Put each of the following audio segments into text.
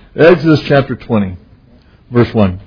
Exodus chapter 20, verse 1.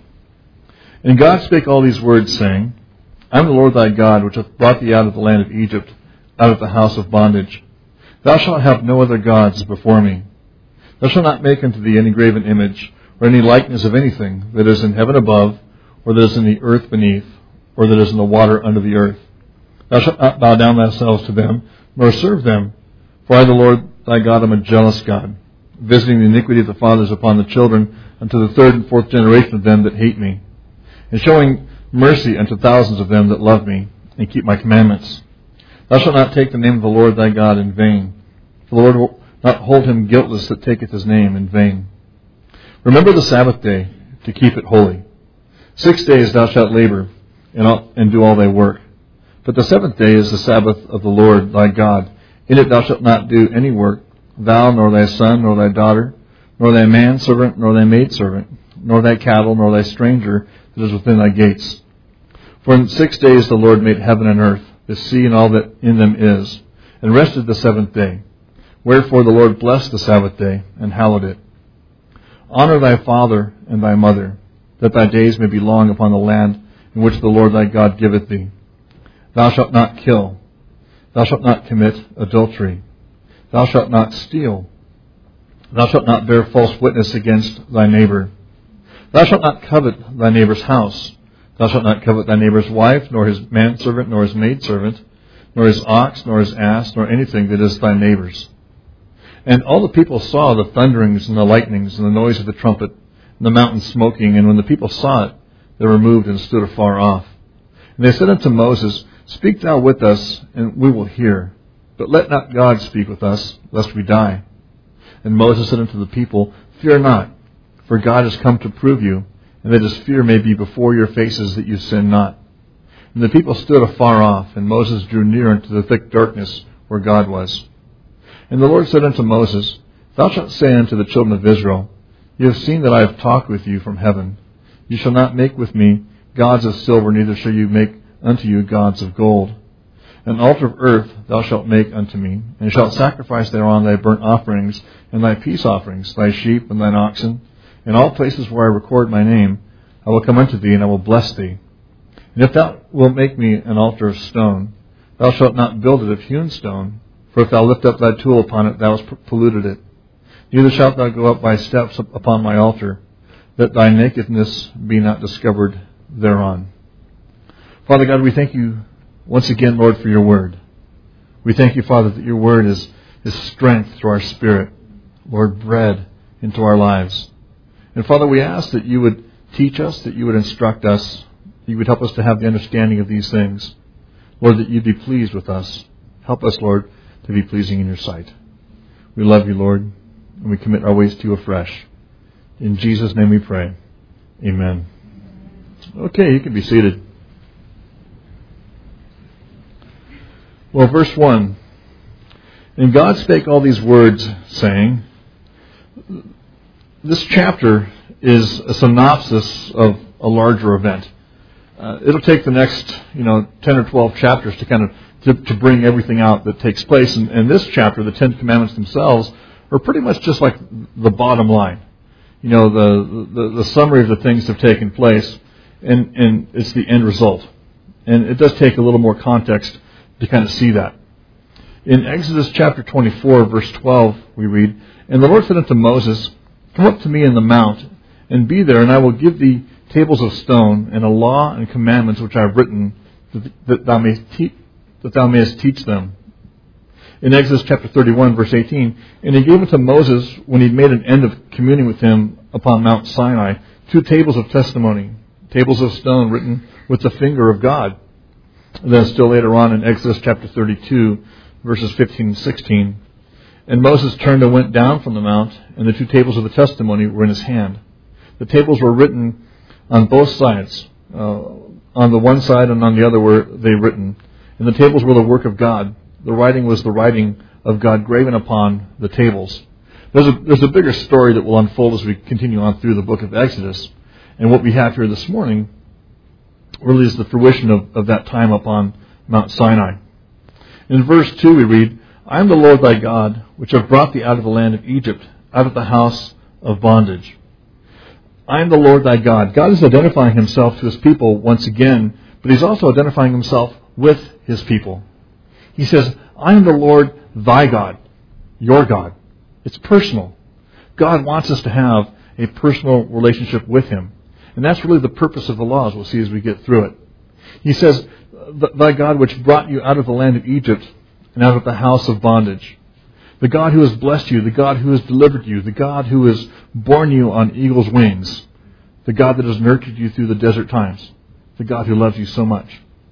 And God spake all these words, saying, I am the Lord thy God, which hath brought thee out of the land of Egypt, out of the house of bondage. Thou shalt have no other gods before me. Thou shalt not make unto thee any graven image, or any likeness of anything that is in heaven above, or that is in the earth beneath, or that is in the water under the earth. Thou shalt not bow down thyself to them, nor serve them. For I, the Lord thy God, am a jealous God, visiting the iniquity of the fathers upon the children, unto the third and fourth generation of them that hate me, and showing mercy unto thousands of them that love me, and keep my commandments. Thou shalt not take the name of the Lord thy God in vain, for the Lord will not hold him guiltless that taketh his name in vain. Remember the Sabbath day, to keep it holy. 6 days thou shalt labor, and do all thy work. But the seventh day is the Sabbath of the Lord thy God. In it thou shalt not do any work, thou, nor thy son, nor thy daughter, nor thy manservant, nor thy maidservant, nor thy cattle, nor thy stranger that is within thy gates. For in 6 days the Lord made heaven and earth, the sea and all that in them is, and rested the seventh day. Wherefore the Lord blessed the Sabbath day, and hallowed it. Honor thy father and thy mother, that thy days may be long upon the land in which the Lord thy God giveth thee. Thou shalt not kill. Thou shalt not commit adultery. Thou shalt not steal. Thou shalt not bear false witness against thy neighbor. Thou shalt not covet thy neighbor's house. Thou shalt not covet thy neighbor's wife, nor his manservant, nor his maidservant, nor his ox, nor his ass, nor anything that is thy neighbor's. And all the people saw the thunderings and the lightnings and the noise of the trumpet and the mountain smoking. And when the people saw it, they were moved and stood afar off. And they said unto Moses, Speak thou with us, and we will hear. But let not God speak with us, lest we die. And Moses said unto the people, Fear not, for God is come to prove you, and that his fear may be before your faces, that you sin not. And the people stood afar off, and Moses drew near unto the thick darkness where God was. And the Lord said unto Moses, Thou shalt say unto the children of Israel, You have seen that I have talked with you from heaven. You shall not make with me gods of silver, neither shall you make unto you gods of gold. An altar of earth thou shalt make unto me, and shalt sacrifice thereon thy burnt offerings and thy peace offerings, thy sheep and thine oxen. In all places where I record my name, I will come unto thee, and I will bless thee. And if thou wilt make me an altar of stone, thou shalt not build it of hewn stone, for if thou lift up thy tool upon it, thou hast polluted it. Neither shalt thou go up by steps upon my altar, that thy nakedness be not discovered thereon. Father God, we thank you once again, Lord, for your word. We thank you, Father, that your word is strength to our spirit, Lord, bread into our lives. And Father, we ask that you would teach us, that you would instruct us, that you would help us to have the understanding of these things. Lord, that you'd be pleased with us. Help us, Lord, to be pleasing in your sight. We love you, Lord, and we commit our ways to you afresh. In Jesus' name we pray. Amen. Okay, you can be seated. Well, verse 1. And God spake all these words, saying, this chapter is a synopsis of a larger event. It'll take the next, 10 or 12 chapters to kind of to bring everything out that takes place. And this chapter, the Ten Commandments themselves, are pretty much just like the bottom line. The summary of the things that have taken place, and it's the end result. And it does take a little more context to kind of see that. In Exodus chapter 24, verse 12, we read, And the Lord said unto Moses, Come up to me in the mount, and be there, and I will give thee tables of stone, and a law and commandments which I have written, that thou mayest teach them. In Exodus chapter 31, verse 18, And he gave unto Moses, when he had made an end of communing with him upon Mount Sinai, 2 tables of testimony, tables of stone written with the finger of God. And then still later on in Exodus chapter 32, verses 15 and 16, And Moses turned and went down from the mount, and the 2 tables of the testimony were in his hand. The tables were written on both sides. On the one side and on the other were they written. And the tables were the work of God. The writing was the writing of God graven upon the tables. There's a bigger story that will unfold as we continue on through the book of Exodus. And what we have here this morning really is the fruition of that time upon Mount Sinai. In verse 2 we read, I am the Lord thy God, which have brought thee out of the land of Egypt, out of the house of bondage. I am the Lord thy God. God is identifying himself to his people once again, but he's also identifying himself with his people. He says, I am the Lord thy God, your God. It's personal. God wants us to have a personal relationship with him. And that's really the purpose of the law, as we'll see as we get through it. He says, thy God which brought you out of the land of Egypt and out of the house of bondage. The God who has blessed you, the God who has delivered you, the God who has borne you on eagle's wings, the God that has nurtured you through the desert times, the God who loves you so much.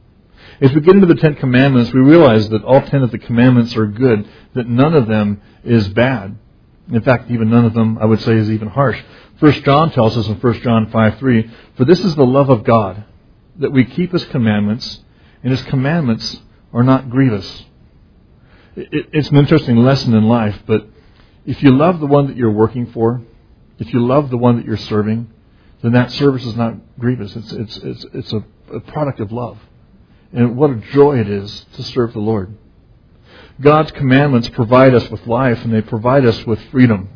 As we get into the Ten Commandments, we realize that all 10 of the commandments are good, that none of them is bad. In fact, even none of them, I would say, is even harsh. 1 John tells us in 1 John 5:3, for this is the love of God, that we keep his commandments, and his commandments are not grievous. It's an interesting lesson in life, but if you love the one that you're working for, if you love the one that you're serving, then that service is not grievous. It's a product of love. And what a joy it is to serve the Lord. God's commandments provide us with life, and they provide us with freedom.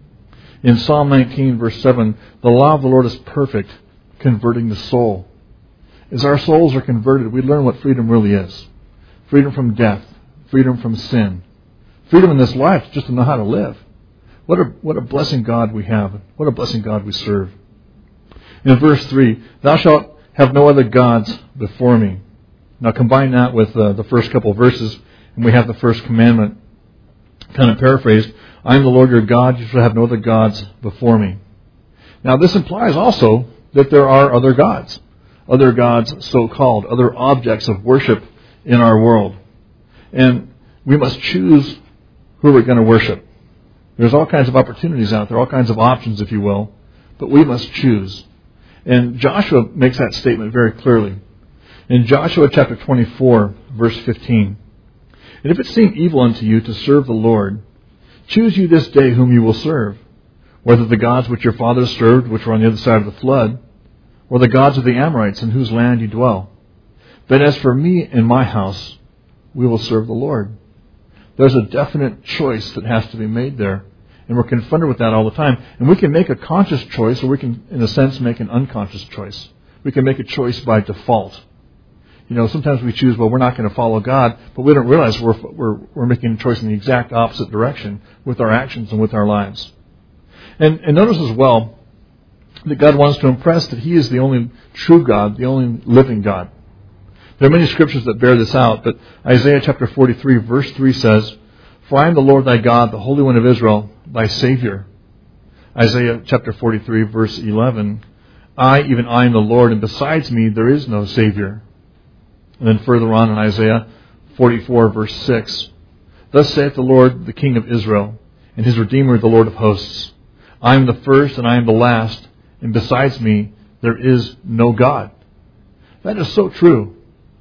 In Psalm 19, verse 7, the law of the Lord is perfect, converting the soul. As our souls are converted, we learn what freedom really is. Freedom from death, freedom from sin, freedom in this life just to know how to live. What a blessing God we have. What a blessing God we serve. In verse 3, thou shalt have no other gods before me. Now combine that with the first couple of verses, and we have the first commandment kind of paraphrased. I am the Lord your God, you shall have no other gods before me. Now this implies also that there are other gods so-called, other objects of worship in our world. And we must choose who we're going to worship. There's all kinds of opportunities out there, all kinds of options, if you will, but we must choose. And Joshua makes that statement very clearly. In Joshua chapter 24, verse 15, and if it seem evil unto you to serve the Lord, choose you this day whom you will serve, whether the gods which your fathers served, which were on the other side of the flood, or the gods of the Amorites in whose land you dwell. But as for me and my house, we will serve the Lord. There's a definite choice that has to be made there. And we're confronted with that all the time. And we can make a conscious choice, or we can, in a sense, make an unconscious choice. We can make a choice by default. You know, sometimes we choose, well, we're not going to follow God, but we don't realize we're making a choice in the exact opposite direction with our actions and with our lives. And notice as well that God wants to impress that he is the only true God, the only living God. There are many scriptures that bear this out, but Isaiah chapter 43, verse 3 says, for I am the Lord thy God, the Holy One of Israel, thy Savior. Isaiah chapter 43, verse 11, I, even I am the Lord, and besides me there is no Savior. And then further on in Isaiah 44, verse 6, thus saith the Lord, the King of Israel, and his Redeemer, the Lord of hosts, I am the first and I am the last, and besides me there is no God. That is so true.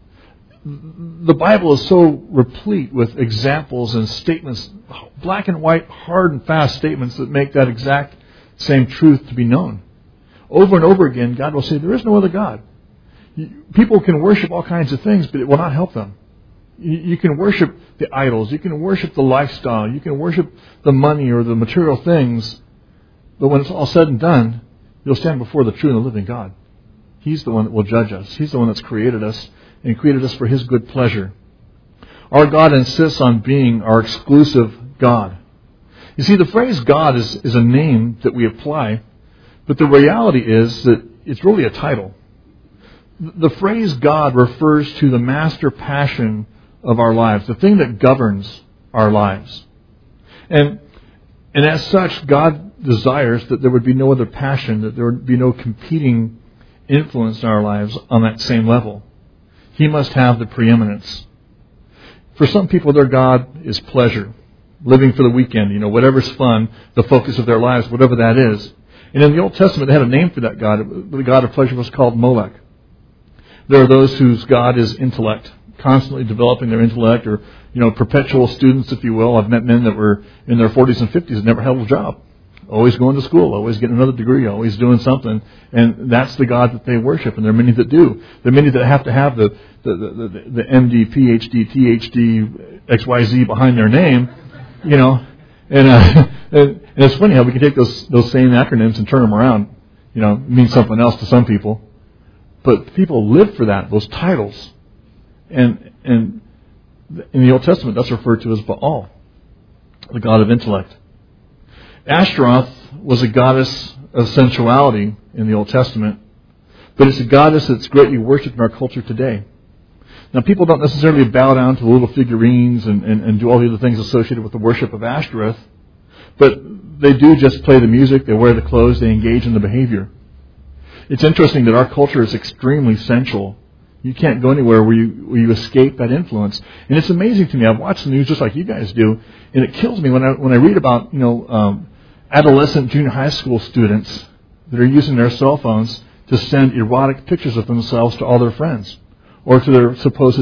The Bible is so replete with examples and statements, black and white, hard and fast statements that make that exact same truth to be known. Over and over again, God will say, there is no other God. People can worship all kinds of things, but it will not help them. You can worship the idols. You can worship the lifestyle. You can worship the money or the material things. But when it's all said and done, you'll stand before the true and the living God. He's the one that will judge us. He's the one that's created us and created us for his good pleasure. Our God insists on being our exclusive God. You see, the phrase God is a name that we apply, but the reality is that it's really a title. The phrase God refers to the master passion of our lives, the thing that governs our lives. And as such, God desires that there would be no other passion, that there would be no competing influence in our lives on that same level. He must have the preeminence. For some people, their God is pleasure, living for the weekend, whatever's fun, the focus of their lives, whatever that is. And in the Old Testament, they had a name for that God. The God of pleasure was called Molech. There are those whose God is intellect, constantly developing their intellect, or perpetual students, if you will. I've met men that were in their 40s and 50s and never held a job. Always going to school, always getting another degree, always doing something. And that's the God that they worship, and there are many that do. There are many that have to have the MD, PhD, THD, XYZ behind their name, and And it's funny how we can take those same acronyms and turn them around. It means something else to some people. But people live for that, those titles. And in the Old Testament, that's referred to as Baal, the god of intellect. Ashtaroth was a goddess of sensuality in the Old Testament, but it's a goddess that's greatly worshipped in our culture today. Now, people don't necessarily bow down to little figurines and do all the other things associated with the worship of Ashtaroth, but they do just play the music, they wear the clothes, they engage in the behavior. It's interesting that our culture is extremely sensual. You can't go anywhere where you escape that influence. And it's amazing to me. I've watched the news just like you guys do, and it kills me when I read about adolescent junior high school students that are using their cell phones to send erotic pictures of themselves to all their friends or to their supposed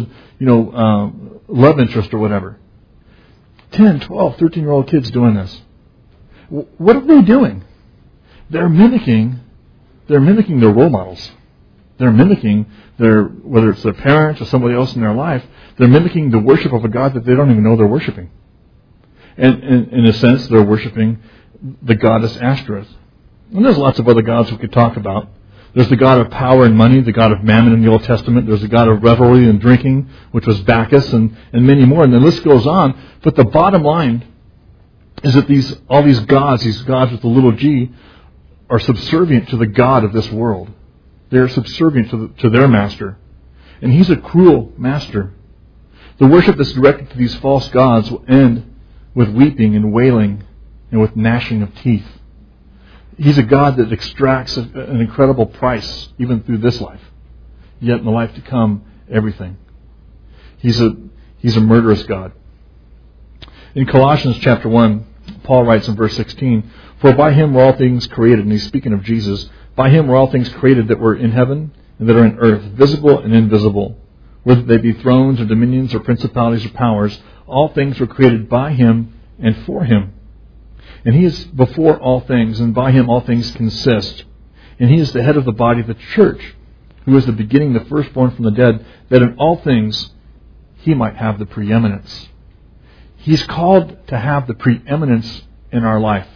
love interest or whatever. 10, 12, 13-year-old kids doing this. What are they doing? They're mimicking their role models. They're mimicking whether it's their parents or somebody else in their life, they're mimicking the worship of a God that they don't even know they're worshiping. And in a sense, they're worshiping the goddess Ashtoreth. And there's lots of other gods we could talk about. There's the god of power and money, the god of mammon in the Old Testament. There's the god of revelry and drinking, which was Bacchus, and many more. And the list goes on. But the bottom line is that all these gods with a little g, are subservient to the god of this world. They're subservient to their master. And he's a cruel master. The worship that's directed to these false gods will end with weeping and wailing and with gnashing of teeth. He's a God that extracts an incredible price even through this life. Yet in the life to come, everything. He's a murderous God. In Colossians chapter 1, Paul writes in verse 16, "For by him were all things created," and he's speaking of Jesus, "by him were all things created that were in heaven and that are in earth, visible and invisible. Whether they be thrones or dominions or principalities or powers, all things were created by him and for him. And he is before all things, and by him all things consist. And he is the head of the body of the church, who is the beginning, the firstborn from the dead, that in all things he might have the preeminence." He's called to have the preeminence in our life.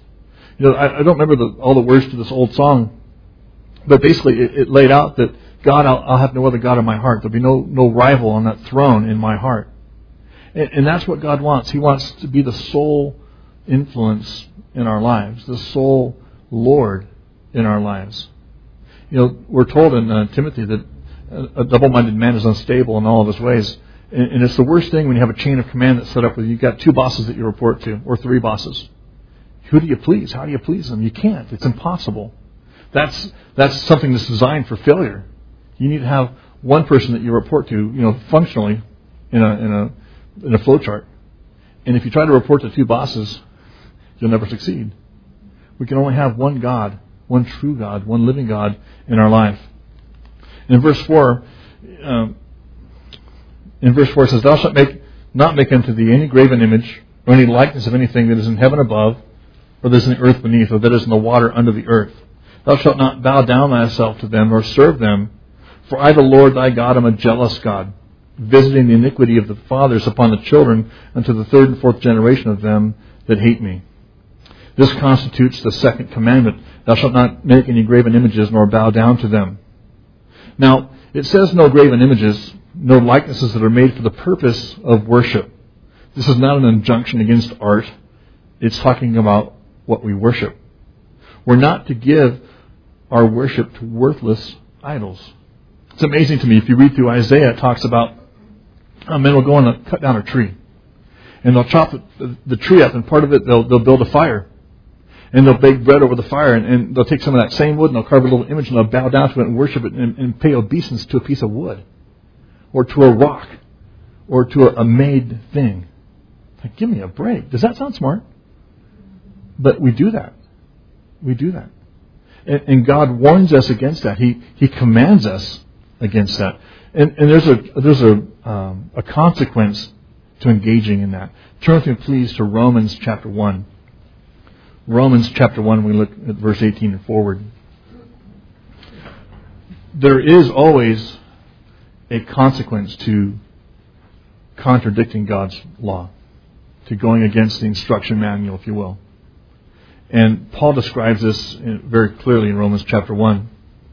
I don't remember all the words to this old song, but basically it laid out that God, I'll have no other God in my heart. There'll be no rival on that throne in my heart. And that's what God wants. He wants to be the sole influence in our lives, the sole Lord in our lives. We're told in Timothy that a double-minded man is unstable in all of his ways. And it's the worst thing when you have a chain of command that's set up where you've got 2 bosses that you report to, or 3 bosses. Who do you please? How do you please them? You can't. It's impossible. That's something that's designed for failure. You need to have one person that you report to, functionally in a flow chart. And if you try to report to 2 bosses, you'll never succeed. We can only have one God, one true God, one living God in our life. In verse 4, it says, "Thou shalt not make unto thee any graven image, or any likeness of anything that is in heaven above, or that is in the earth beneath, or that is in the water under the earth. Thou shalt not bow down thyself to them, nor serve them. For I, the Lord thy God, am a jealous God, visiting the iniquity of the fathers upon the children, unto the 3rd and 4th generation of them that hate me." This constitutes the 2nd commandment. Thou shalt not make any graven images, nor bow down to them. Now, it says no graven images, no likenesses that are made for the purpose of worship. This is not an injunction against art. It's talking about what we worship. We're not to give our worship to worthless idols. It's amazing to me. If you read through Isaiah, it talks about men will go and cut down a tree. And they'll chop the tree up, and part of it they'll build a fire. And they'll bake bread over the fire, and they'll take some of that same wood and they'll carve a little image and they'll bow down to it and worship it and pay obeisance to a piece of wood, or to a rock, or to a made thing. Like, give me a break. Does that sound smart? But we do that. We do that. And God warns us against that. He commands us against that. And there's a consequence to engaging in that. Turn with me, please, to Romans chapter 1. Romans chapter 1, we look at verse 18 and forward. There is always a consequence to contradicting God's law, to going against the instruction manual, if you will. And Paul describes this very clearly in Romans chapter 1.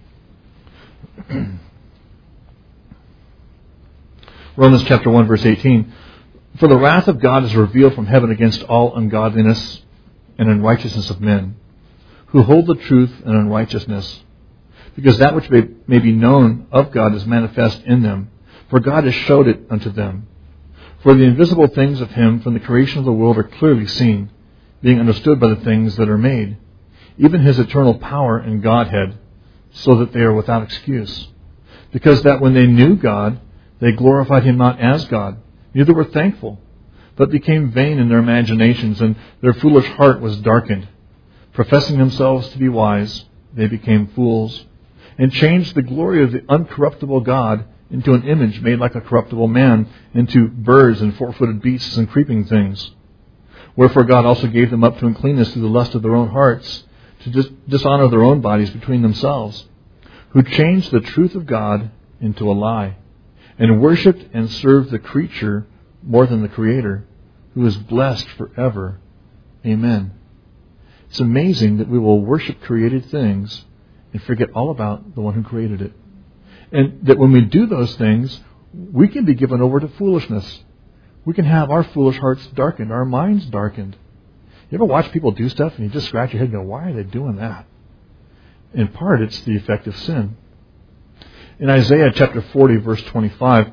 Romans chapter 1 verse 18. For the wrath of God is revealed from heaven against all ungodliness and unrighteousness of men, who hold the truth in unrighteousness. Because that which may be known of God is manifest in them, for God has showed it unto them. For the invisible things of Him from the creation of the world are clearly seen, being understood by the things that are made, even His eternal power and Godhead, so that they are without excuse. Because that when they knew God, they glorified Him not as God, neither were thankful, but became vain in their imaginations, and their foolish heart was darkened. Professing themselves to be wise, they became fools, and changed the glory of the uncorruptible God into an image made like a corruptible man, into birds and four-footed beasts and creeping things. Wherefore God also gave them up to uncleanness through the lust of their own hearts, to dishonor their own bodies between themselves, who changed the truth of God into a lie, and worshipped and served the creature more than the Creator, who is blessed forever. Amen. It's amazing that we will worship created things and forget all about the one who created it. And that when we do those things, we can be given over to foolishness. We can have our foolish hearts darkened, our minds darkened. You ever watch people do stuff and you just scratch your head and go, why are they doing that? In part, it's the effect of sin. In Isaiah chapter 40, verse 25,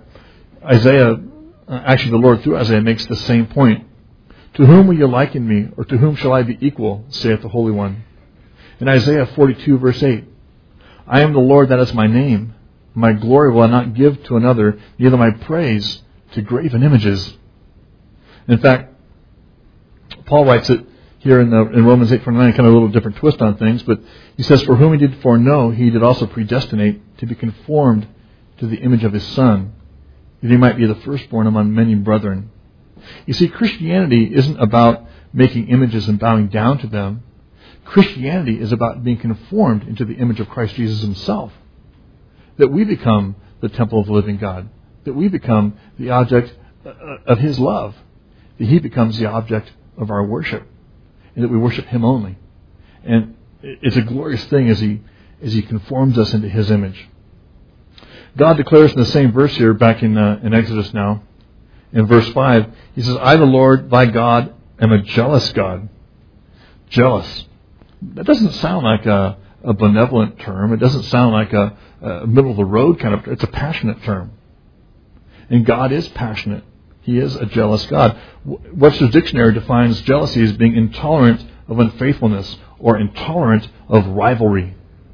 the Lord through Isaiah makes the same point. To whom will you liken me, or to whom shall I be equal, saith the Holy One? In Isaiah 42, verse 8, I am the Lord, that is my name. My glory will I not give to another, neither my praise to graven images. In fact, Paul writes it here in Romans 8:29, kind of a little different twist on things, but he says, for whom He did foreknow, He did also predestinate to be conformed to the image of His Son, that He might be the firstborn among many brethren. You see, Christianity isn't about making images and bowing down to them. Christianity is about being conformed into the image of Christ Jesus Himself. That we become the temple of the living God. That we become the object of His love. That He becomes the object of our worship. And that we worship Him only. And it's a glorious thing as He conforms us into His image. God declares in the same verse here, back in Exodus now, in verse 5, He says, I, the Lord, thy God, am a jealous God. Jealous. That doesn't sound like a benevolent term. It doesn't sound like a middle-of-the-road kind of... It's a passionate term. And God is passionate. He is a jealous God. Webster's Dictionary defines jealousy as being intolerant of unfaithfulness or intolerant of rivalry.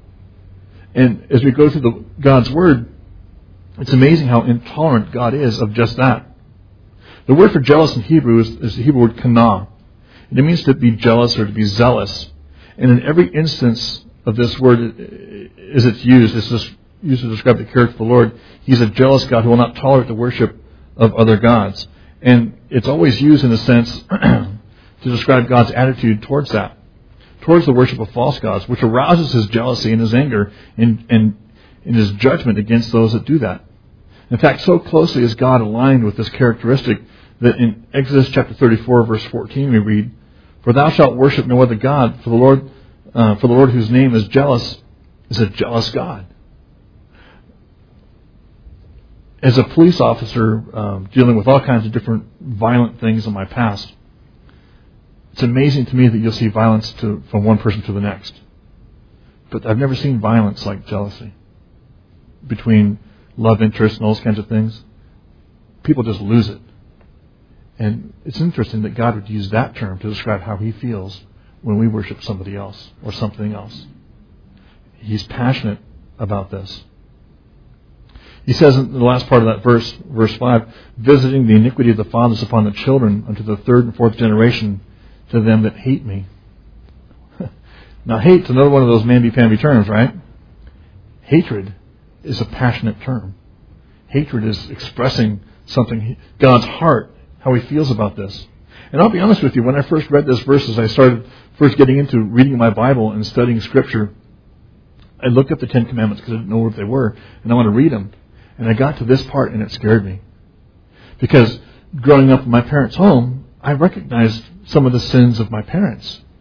And as we go through God's Word, it's amazing how intolerant God is of just that. The word for jealous in Hebrew is the Hebrew word kana. And it means to be jealous or to be zealous. And in every instance of this word, as it's used to describe the character of the Lord, He's a jealous God who will not tolerate the worship of other gods. And it's always used in a sense to describe God's attitude towards that, towards the worship of false gods, which arouses His jealousy and His anger and His judgment against those that do that. In fact, so closely is God aligned with this characteristic that in Exodus chapter 34, verse 14, we read, For thou shalt worship no other God, for the Lord whose name is jealous is a jealous God. As a police officer dealing with all kinds of different violent things in my past, it's amazing to me that you'll see violence from one person to the next. But I've never seen violence like jealousy between love interest and all those kinds of things. People just lose it. And it's interesting that God would use that term to describe how He feels when we worship somebody else or something else. He's passionate about this. He says in the last part of that verse 5, visiting the iniquity of the fathers upon the children unto the third and fourth generation to them that hate me. Now, hate's another one of those mamby-pamby terms, right? Hatred is a passionate term. Hatred is expressing something, God's heart, how He feels about this. And I'll be honest with you, when I first read this verse, as I started first getting into reading my Bible and studying Scripture, I looked up the Ten Commandments because I didn't know what they were, and I want to read them. And I got to this part and it scared me. Because growing up in my parents' home, I recognized some of the sins of my parents.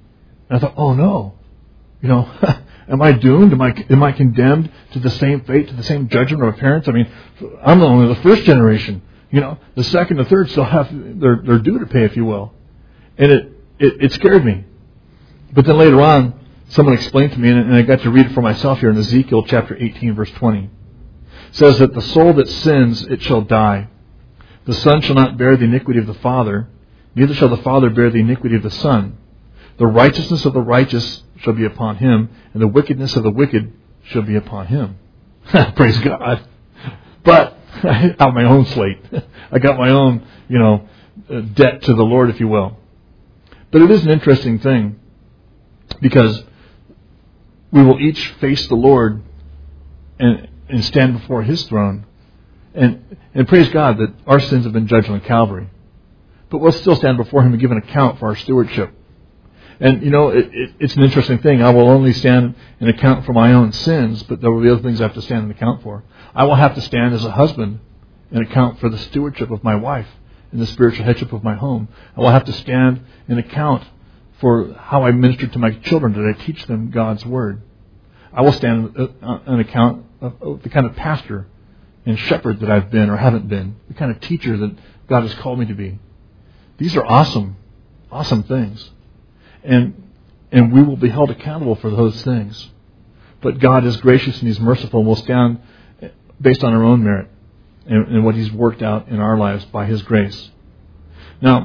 And I thought, oh no, am I doomed? Am I condemned to the same fate, to the same judgment of my parents? I mean, I'm only the first generation. The second and third still have their due to pay, if you will. And it scared me. But then later on, someone explained to me, and I got to read it for myself here in Ezekiel chapter 18, verse 20. It says that the soul that sins, it shall die. The Son shall not bear the iniquity of the Father, neither shall the Father bear the iniquity of the Son. The righteousness of the righteous shall be upon him, and the wickedness of the wicked shall be upon him. Praise God. But I have my own slate. I got my own, debt to the Lord, if you will. But it is an interesting thing, because we will each face the Lord and stand before His throne. And praise God that our sins have been judged on Calvary. But we'll still stand before Him and give an account for our stewardship. And, it's an interesting thing. I will only stand and account for my own sins, but there will be other things I have to stand and account for. I will have to stand as a husband and account for the stewardship of my wife and the spiritual headship of my home. I will have to stand and account for how I ministered to my children. Did I teach them God's Word? I will stand an account of the kind of pastor and shepherd that I've been or haven't been, the kind of teacher that God has called me to be. These are awesome, awesome things. And we will be held accountable for those things. But God is gracious and He's merciful, and we'll stand based on our own merit and what He's worked out in our lives by His grace. Now,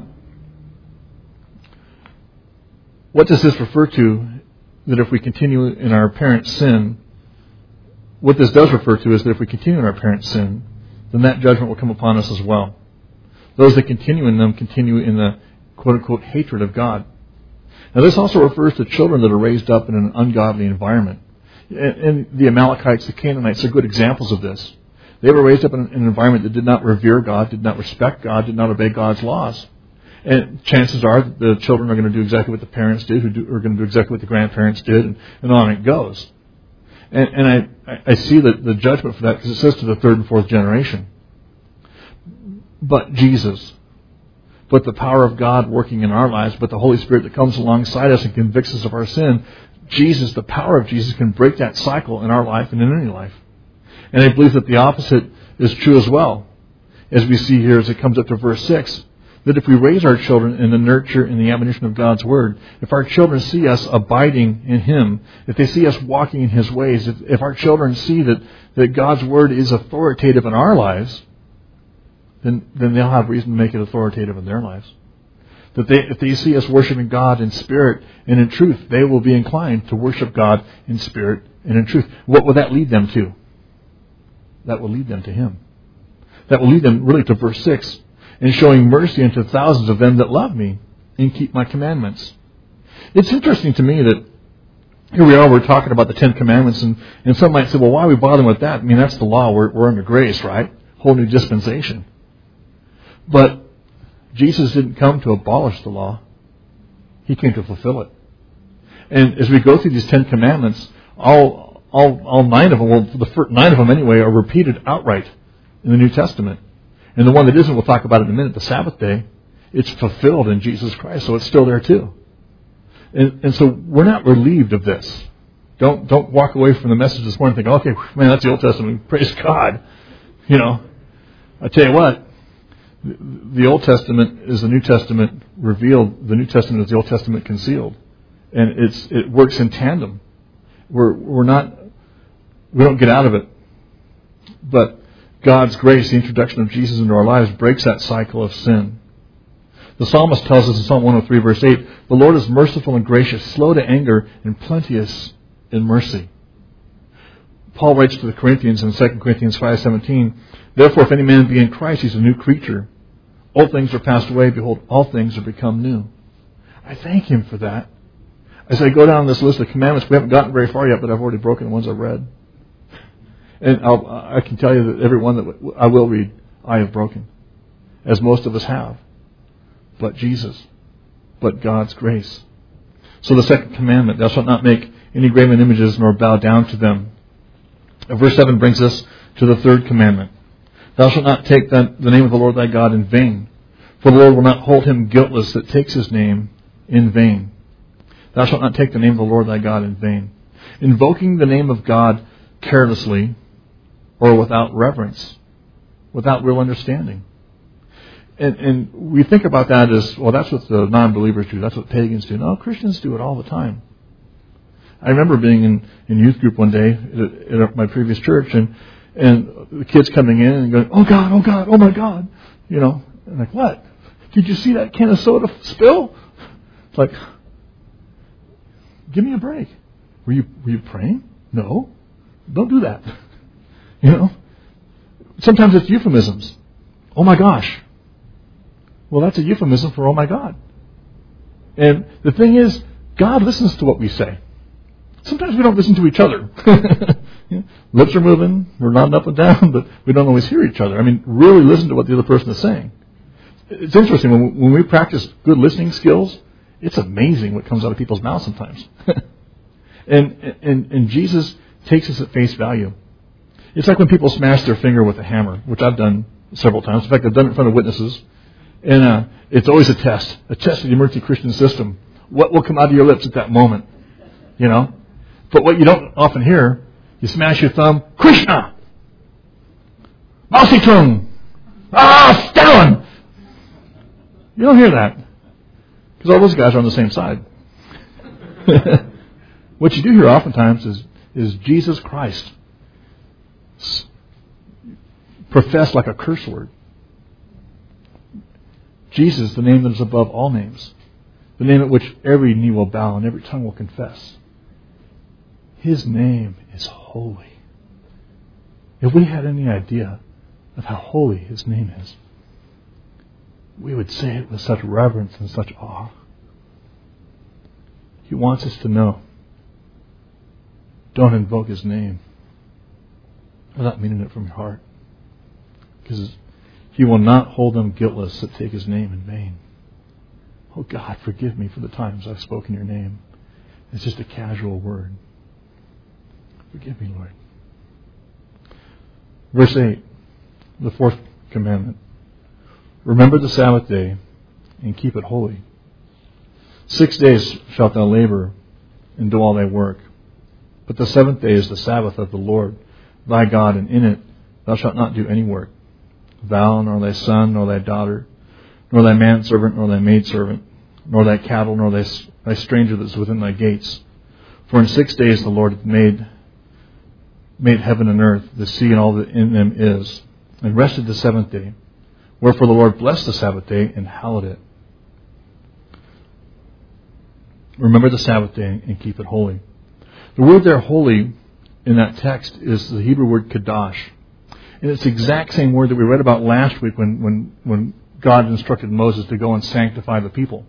what does this refer to? That if we continue in our parents' sin, what this does refer to is that if we continue in our parents' sin, then that judgment will come upon us as well. Those that continue in them continue in the quote-unquote hatred of God. Now, this also refers to children that are raised up in an ungodly environment. And the Amalekites, the Canaanites, are good examples of this. They were raised up in an environment that did not revere God, did not respect God, did not obey God's laws. And chances are that the children are going to do exactly what the parents did, are going to do exactly what the grandparents did, and on it goes. And I see the judgment for that, because it says to the third and fourth generation. But Jesus, but the power of God working in our lives, but the Holy Spirit that comes alongside us and convicts us of our sin, Jesus, the power of Jesus, can break that cycle in our life and in any life. And I believe that the opposite is true as well. As we see here, as it comes up to verse 6, that if we raise our children in the nurture and the admonition of God's Word, if our children see us abiding in Him, if they see us walking in His ways, if our children see that God's Word is authoritative in our lives, then they'll have reason to make it authoritative in their lives. That if they see us worshiping God in spirit and in truth, they will be inclined to worship God in spirit and in truth. What will that lead them to? That will lead them to Him. That will lead them really to verse 6. And showing mercy unto thousands of them that love me and keep my commandments. It's interesting to me that here we are, we're talking about the Ten Commandments, and some might say, well, why are we bothering with that? I mean, that's the law. We're under grace, right? Whole new dispensation. But Jesus didn't come to abolish the law. He came to fulfill it. And as we go through these 10 Commandments, all 9 of them, well, the first 9 of them anyway, are repeated outright in the New Testament. And the one that isn't, we'll talk about it in a minute, the Sabbath day, it's fulfilled in Jesus Christ, so it's still there too. And so we're not relieved of this. Don't walk away from the message this morning and think, okay, man, that's the Old Testament. Praise God. I tell you what, the Old Testament is the New Testament revealed. The New Testament is the Old Testament concealed. And it works in tandem. We don't get out of it. But God's grace, the introduction of Jesus into our lives, breaks that cycle of sin. The psalmist tells us in Psalm 103, verse 8, the Lord is merciful and gracious, slow to anger, and plenteous in mercy. Paul writes to the Corinthians in 2 Corinthians 5:17, therefore, if any man be in Christ, he's a new creature. Old things are passed away. Behold, all things are become new. I thank Him for that. As I go down this list of commandments, we haven't gotten very far yet, but I've already broken the ones I've read. And I can tell you that every one that I will read, I have broken, as most of us have. But Jesus, but God's grace. So the second commandment, thou shalt not make any graven images nor bow down to them. Verse 7 brings us to the third commandment. Thou shalt not take the name of the Lord thy God in vain, for the Lord will not hold him guiltless that takes His name in vain. Thou shalt not take the name of the Lord thy God in vain. Invoking the name of God carelessly or without reverence, without real understanding. And we think about that as, well, that's what the non-believers do. That's what pagans do. No, Christians do it all the time. I remember being in youth group one day at my previous church, and the kids coming in and going, oh God, oh God, oh my God. You know, and like, what? Did you see that can of soda spill? It's like, give me a break. Were you praying? No. Don't do that. You know? Sometimes it's euphemisms. Oh my gosh. Well, that's a euphemism for oh my God. And the thing is, God listens to what we say. Sometimes we don't listen to each other. Lips are moving, we're nodding up and down, but we don't always hear each other. I mean, really listen to what the other person is saying. It's interesting, when we practice good listening skills, it's amazing what comes out of people's mouths sometimes. And Jesus takes us at face value. It's like when people smash their finger with a hammer, which I've done several times. In fact, I've done it in front of witnesses. And it's always a test of the emergency Christian system. What will come out of your lips at that moment? You know? But what you don't often hear, you smash your thumb, Krishna! Mao Tung! Ah, Stalin! You don't hear that. Because all those guys are on the same side. What you do hear oftentimes is Jesus Christ professed like a curse word. Jesus, the name that is above all names. The name at which every knee will bow and every tongue will confess. His name is holy. If we had any idea of how holy His name is, we would say it with such reverence and such awe. He wants us to know. Don't invoke His name without meaning it from your heart. Because He will not hold them guiltless that take His name in vain. Oh God, forgive me for the times I've spoken Your name. It's just a casual word. Forgive me, Lord. Verse 8, the fourth commandment. Remember the Sabbath day and keep it holy. 6 days shalt thou labor and do all thy work. But the seventh day is the Sabbath of the Lord thy God, and in it thou shalt not do any work. Thou, nor thy son, nor thy daughter, nor thy manservant, nor thy maidservant, nor thy cattle, nor thy stranger that is within thy gates. For in 6 days the Lord hath made heaven and earth, the sea and all that in them is, and rested the seventh day. Wherefore the Lord blessed the Sabbath day and hallowed it. Remember the Sabbath day and keep it holy. The word there, holy, in that text is the Hebrew word kadosh. And it's the exact same word that we read about last week when God instructed Moses to go and sanctify the people.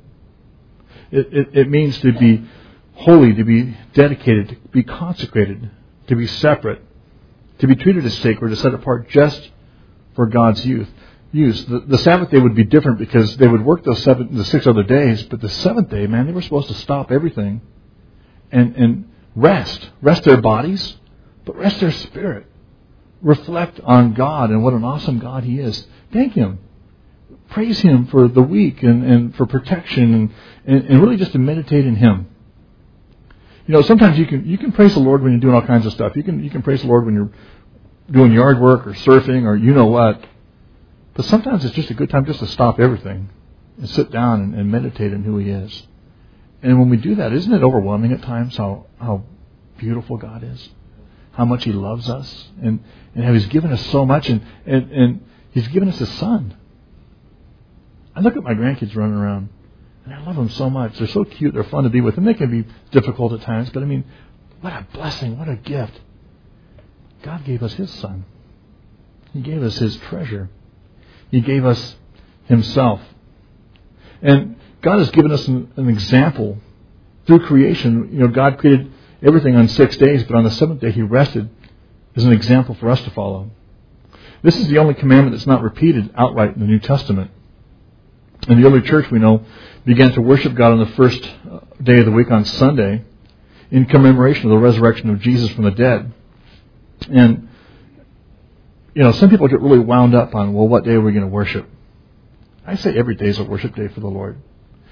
It means to be holy, to be dedicated, to be consecrated, to be separate, to be treated as sacred, to set apart just for God's use. The Sabbath day would be different because they would work the 6 other days, but the seventh day, man, they were supposed to stop everything and rest their bodies, but rest their spirit. Reflect on God and what an awesome God He is. Thank Him. Praise Him for the week and for protection and really just to meditate in Him. You know, sometimes you can praise the Lord when you're doing all kinds of stuff. You can praise the Lord when you're doing yard work or surfing or you know what. But sometimes it's just a good time just to stop everything and sit down and meditate on who He is. And when we do that, isn't it overwhelming at times how beautiful God is? How much He loves us and how He's given us so much and He's given us His Son. I look at my grandkids running around and I love them so much. They're so cute. They're fun to be with. And they can be difficult at times. But I mean, what a blessing. What a gift. God gave us His Son. He gave us His treasure. He gave us Himself. And God has given us an example through creation. You know, God created everything on 6 days, but on the seventh day He rested as an example for us to follow. This is the only commandment that's not repeated outright in the New Testament. In the early church, we know, began to worship God on the first day of the week on Sunday in commemoration of the resurrection of Jesus from the dead. And, you know, some people get really wound up on, well, what day are we going to worship? I say every day is a worship day for the Lord.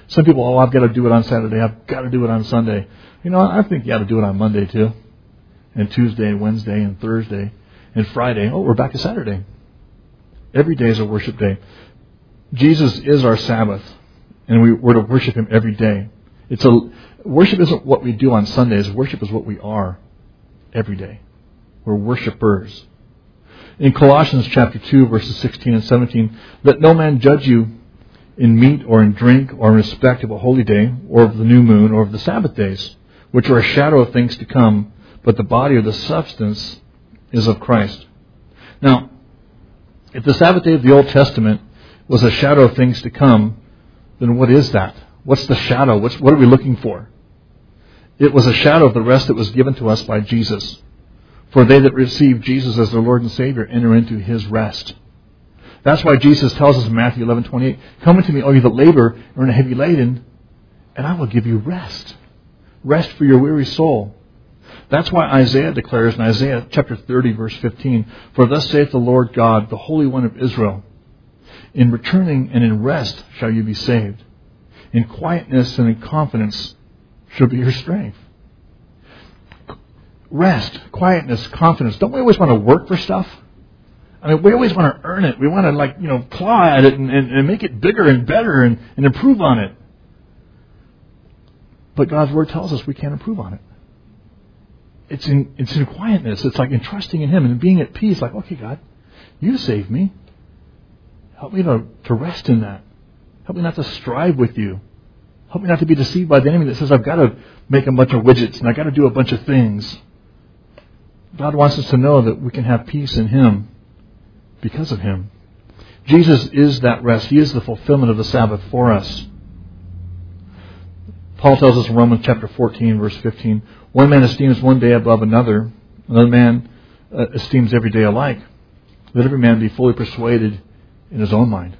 Some people, I've got to do it on Saturday. I've got to do it on Sunday. I think you got to do it on Monday too. And Tuesday and Wednesday and Thursday and Friday. Oh, we're back to Saturday. Every day is a worship day. Jesus is our Sabbath. And we're to worship Him every day. Worship isn't what we do on Sundays. Worship is what we are every day. We're worshipers. In Colossians chapter 2, verses 16 and 17, let no man judge you in meat or in drink or in respect of a holy day or of the new moon or of the Sabbath days, which are a shadow of things to come, but the body or the substance is of Christ. Now, if the Sabbath day of the Old Testament was a shadow of things to come, then what is that? What's the shadow? What are we looking for? It was a shadow of the rest that was given to us by Jesus. For they that receive Jesus as their Lord and Savior enter into His rest. That's why Jesus tells us in Matthew 11:28, come unto me, all you that labor and are heavy laden, and I will give you rest. Rest for your weary soul. That's why Isaiah declares in Isaiah chapter 30, verse 15, for thus saith the Lord God, the Holy One of Israel, in returning and in rest shall you be saved. In quietness and in confidence shall be your strength. Rest, quietness, confidence. Don't we always want to work for stuff? I mean, we always want to earn it. We want to claw at it and make it bigger and better and improve on it. But God's Word tells us we can't improve on it. It's in quietness. It's like in trusting in Him and being at peace. Like, okay, God, You saved me. Help me to rest in that. Help me not to strive with You. Help me not to be deceived by the enemy that says I've got to make a bunch of widgets and I've got to do a bunch of things. God wants us to know that we can have peace in Him because of Him. Jesus is that rest. He is the fulfillment of the Sabbath for us. Paul tells us in Romans chapter 14, verse 15, one man esteems one day above another man esteems every day alike. Let every man be fully persuaded in his own mind.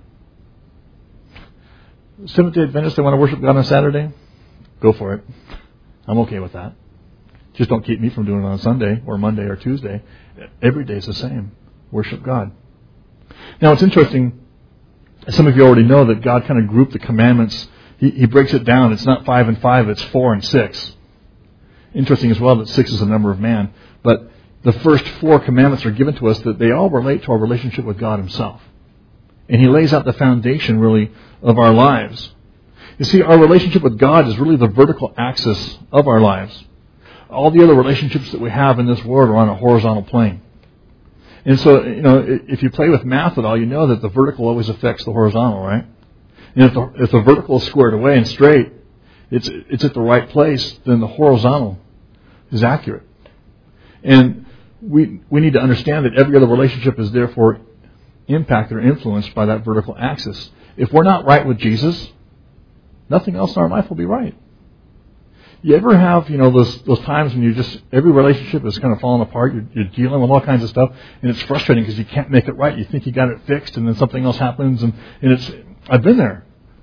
Seventh-day Adventists, they want to worship God on Saturday? Go for it. I'm okay with that. Just don't keep me from doing it on Sunday or Monday or Tuesday. Every day is the same. Worship God. Now, it's interesting. Some of you already know that God kind of grouped the commandments. He breaks it down. It's not 5 and 5. It's 4 and 6. Interesting as well that 6 is the number of man. But the first 4 commandments are given to us that they all relate to our relationship with God Himself. And He lays out the foundation, really, of our lives. You see, our relationship with God is really the vertical axis of our lives. All the other relationships that we have in this world are on a horizontal plane. And so, if you play with math at all, you know that the vertical always affects the horizontal, right? And if the vertical is squared away and straight, it's at the right place, then the horizontal is accurate. And we need to understand that every other relationship is therefore impacted or influenced by that vertical axis. If we're not right with Jesus, nothing else in our life will be right. You ever have, those times when every relationship is kind of falling apart, you're dealing with all kinds of stuff, and it's frustrating because you can't make it right. You think you got it fixed, and then something else happens, and I've been there.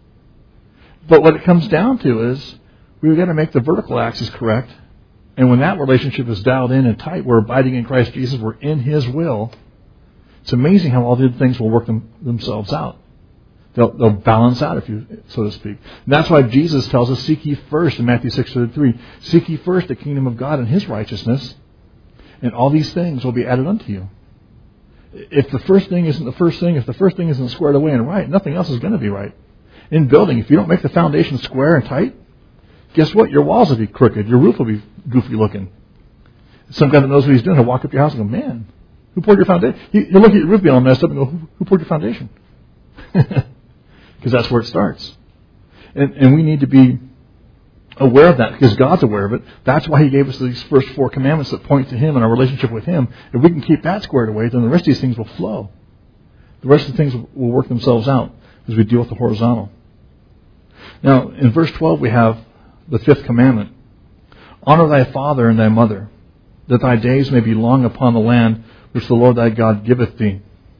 But what it comes down to is we've got to make the vertical axis correct, and when that relationship is dialed in and tight, we're abiding in Christ Jesus, we're in His will. It's amazing how all the other things will work themselves out. They'll balance out, so to speak. And that's why Jesus tells us, seek ye first, in Matthew 6:33, seek ye first the kingdom of God and His righteousness, and all these things will be added unto you. If the first thing isn't the first thing, if the first thing isn't squared away and right, nothing else is going to be right. In building, if you don't make the foundation square and tight, guess what? Your walls will be crooked. Your roof will be goofy looking. Some guy that knows what he's doing will walk up your house and go, man, who poured your foundation? He'll look at your roof being all messed up and go, who poured your foundation? Because that's where it starts. And we need to be aware of that because God's aware of it. That's why He gave us these first 4 commandments that point to Him and our relationship with Him. If we can keep that squared away, then the rest of these things will flow. The rest of the things will work themselves out as we deal with the horizontal. Now, in verse 12, we have the 5th commandment. Honor thy father and thy mother, that thy days may be long upon the land which the Lord thy God giveth thee.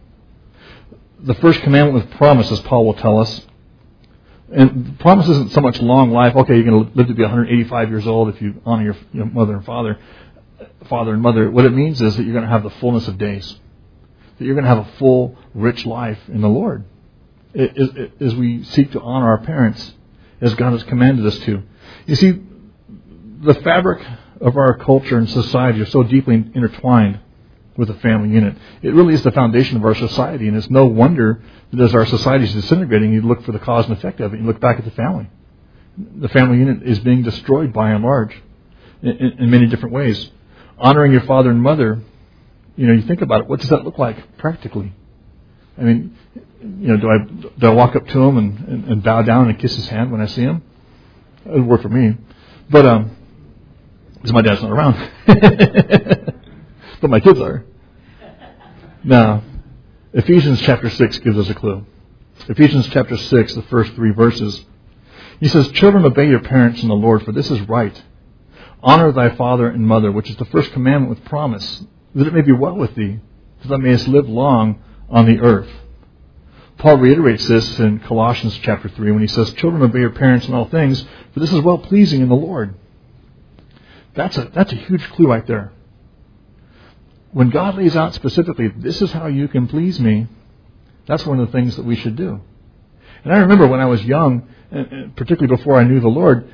The first commandment with promise, as Paul will tell us. And promise isn't so much long life. Okay, you're going to live to be 185 years old if you honor your mother and father and mother. What it means is that you're going to have the fullness of days. That you're going to have a full, rich life in the Lord. As we seek to honor our parents as God has commanded us to. You see, the fabric of our culture and society are so deeply intertwined with the family unit. It really is the foundation of our society, and it's no wonder that as our society is disintegrating, you look for the cause and effect of it. You look back at the family. The family unit is being destroyed by and large in many different ways. Honoring your father and mother, you think about it. What does that look like practically? I mean, do I walk up to him and bow down and kiss his hand when I see him? It would work for me, but because my dad's not around, but my kids are. Now, Ephesians chapter 6 gives us a clue. Ephesians chapter 6, the first 3 verses. He says, "Children, obey your parents in the Lord, for this is right. Honor thy father and mother, which is the first commandment with promise, that it may be well with thee, that thou mayest live long on the earth." Paul reiterates this in Colossians chapter 3 when he says, "Children, obey your parents in all things, for this is well-pleasing in the Lord." That's a huge clue right there. When God lays out specifically, this is how you can please me, that's one of the things that we should do. And I remember when I was young, and particularly before I knew the Lord,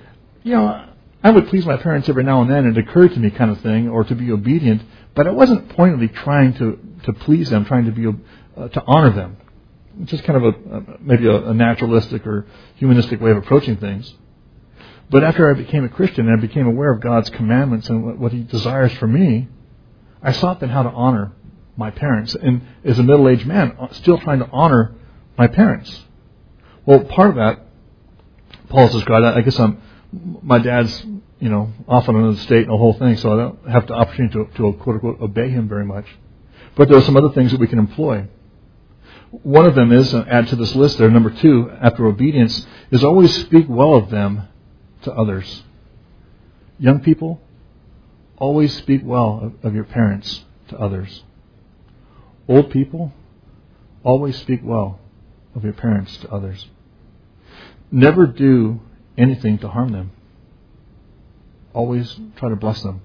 I would please my parents every now and then, and it occurred to me kind of thing, or to be obedient, but I wasn't pointedly trying to please them, trying to honor them. It's just kind of maybe a naturalistic or humanistic way of approaching things. But after I became a Christian and I became aware of God's commandments and what He desires for me, I sought then how to honor my parents. And as a middle-aged man, still trying to honor my parents. Well, part of that, Paul's described, I guess my dad's, off on another state and the whole thing, so I don't have the opportunity to quote-unquote obey him very much. But there are some other things that we can employ. One of them is, add to this list there, number 2, after obedience, is always speak well of them to others. Young people, always speak well of your parents to others. Old people, always speak well of your parents to others. Never do anything to harm them. Always try to bless them.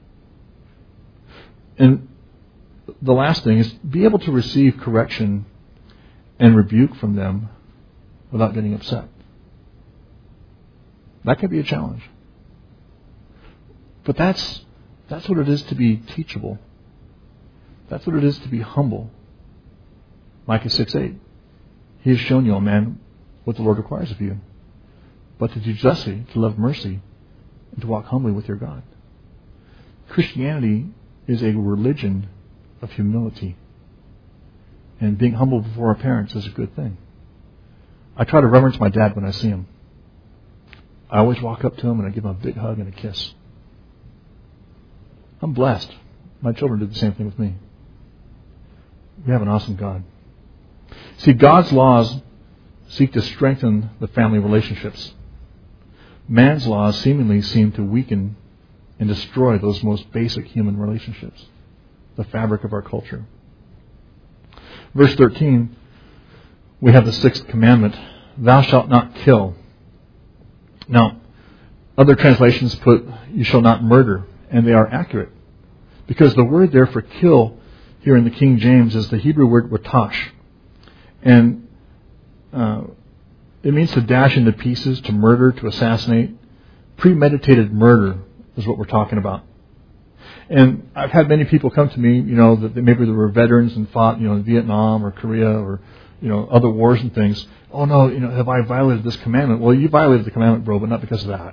And the last thing is be able to receive correction and rebuke from them without getting upset. That can be a challenge. But that's what it is to be teachable. That's what it is to be humble. Micah 6:8. He has shown you, O man, what the Lord requires of you, but to do justly, to love mercy, and to walk humbly with your God. Christianity is a religion of humility. And being humble before our parents is a good thing. I try to reverence my dad when I see him. I always walk up to him and I give him a big hug and a kiss. I'm blessed. My children did the same thing with me. We have an awesome God. See, God's laws seek to strengthen the family relationships. Man's laws seemingly seem to weaken and destroy those most basic human relationships, the fabric of our culture. Verse 13, we have the 6th commandment, thou shalt not kill. Now, other translations put, you shall not murder, and they are accurate. Because the word there for kill here in the King James is the Hebrew word watash. And it means to dash into pieces, to murder, to assassinate. Premeditated murder is what we're talking about. And I've had many people come to me, that maybe they were veterans and fought, in Vietnam or Korea or, other wars and things. Oh no, have I violated this commandment? Well, you violated the commandment, bro, but not because of that.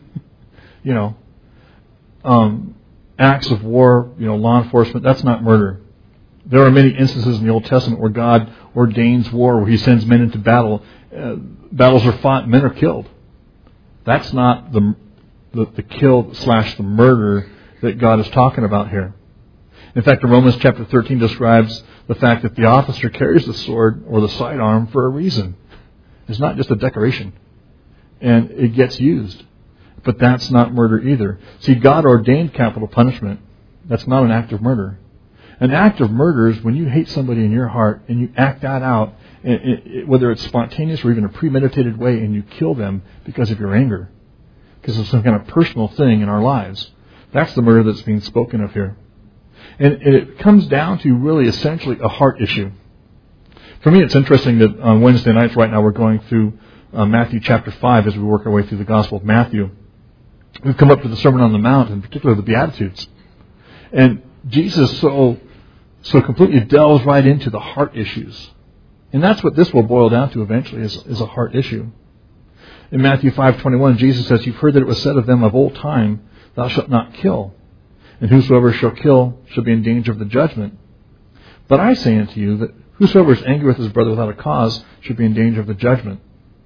Acts of war, law enforcement, that's not murder. There are many instances in the Old Testament where God ordains war, where He sends men into battle. Battles are fought, men are killed. That's not the kill / the murder that God is talking about here. In fact, in Romans chapter 13 describes the fact that the officer carries the sword or the sidearm for a reason. It's not just a decoration. And it gets used. But that's not murder either. See, God ordained capital punishment. That's not an act of murder. An act of murder is when you hate somebody in your heart and you act that out, whether it's spontaneous or even a premeditated way, and you kill them because of your anger, because of some kind of personal thing in our lives. That's the murder that's being spoken of here. And it comes down to really essentially a heart issue. For me, it's interesting that on Wednesday nights right now we're going through Matthew chapter 5 as we work our way through the Gospel of Matthew. We've come up to the Sermon on the Mount, in particular the Beatitudes. And Jesus so completely delves right into the heart issues. And that's what this will boil down to eventually, is a heart issue. In Matthew 5:21, Jesus says, "You've heard that it was said of them of old time, thou shalt not kill. And whosoever shall kill shall be in danger of the judgment. But I say unto you that whosoever is angry with his brother without a cause should be in danger of the judgment."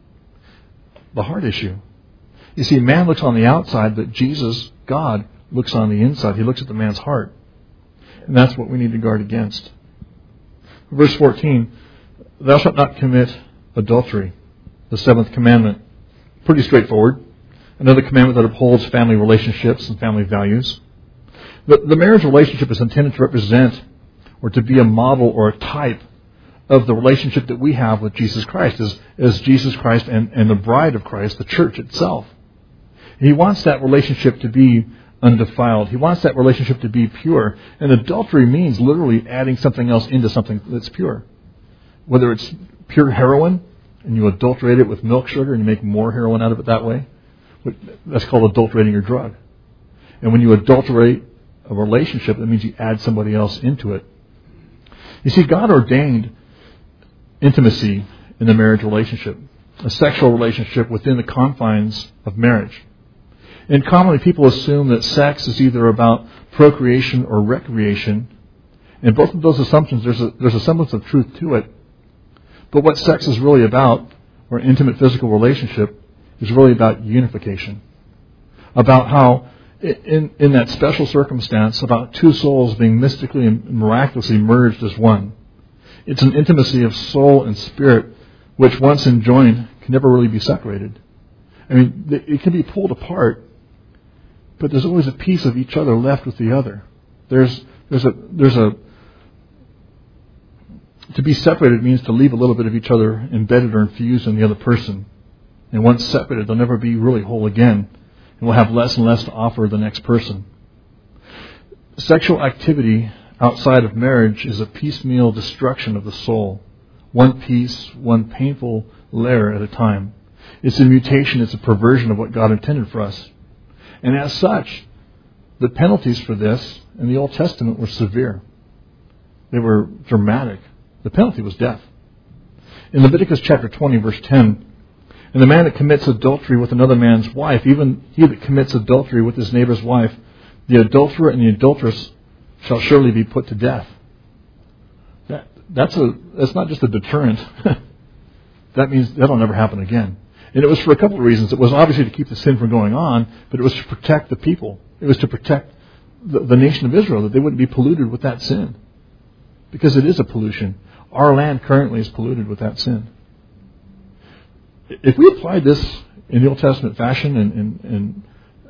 The heart issue. You see, man looks on the outside, but Jesus, God, looks on the inside. He looks at the man's heart. And that's what we need to guard against. Verse 14, "Thou shalt not commit adultery," the seventh commandment. Pretty straightforward. Another commandment that upholds family relationships and family values. The marriage relationship is intended to represent or to be a model or a type of the relationship that we have with Jesus Christ as Jesus Christ and the bride of Christ, the church itself. He wants that relationship to be undefiled. He wants that relationship to be pure. And adultery means literally adding something else into something that's pure. Whether it's pure heroin and you adulterate it with milk sugar and you make more heroin out of it that way, that's called adulterating your drug. And when you adulterate a relationship, that means you add somebody else into it. You see, God ordained intimacy in the marriage relationship, a sexual relationship within the confines of marriage. And commonly people assume that sex is either about procreation or recreation. And both of those assumptions, there's a semblance of truth to it. But what sex is really about, or an intimate physical relationship, is really about unification. About how, in that special circumstance, about two souls being mystically and miraculously merged as one. It's an intimacy of soul and spirit, which once enjoined can never really be separated. I mean, it can be pulled apart, but there's always a piece of each other left with the other. To be separated means to leave a little bit of each other embedded or infused in the other person. And once separated, they'll never be really whole again. And we'll have less and less to offer the next person. Sexual activity outside of marriage is a piecemeal destruction of the soul. One piece, one painful layer at a time. It's a mutation, it's a perversion of what God intended for us. And as such, the penalties for this in the Old Testament were severe. They were dramatic. The penalty was death. In Leviticus chapter 20, verse 10, "And the man that commits adultery with another man's wife, even he that commits adultery with his neighbor's wife, the adulterer and the adulteress shall surely be put to death." That's not just a deterrent. That means that'll never happen again. And it was for a couple of reasons. It was obviously to keep the sin from going on, but it was to protect the people. It was to protect the nation of Israel, that they wouldn't be polluted with that sin. Because it is a pollution. Our land currently is polluted with that sin. If we applied this in the Old Testament fashion, and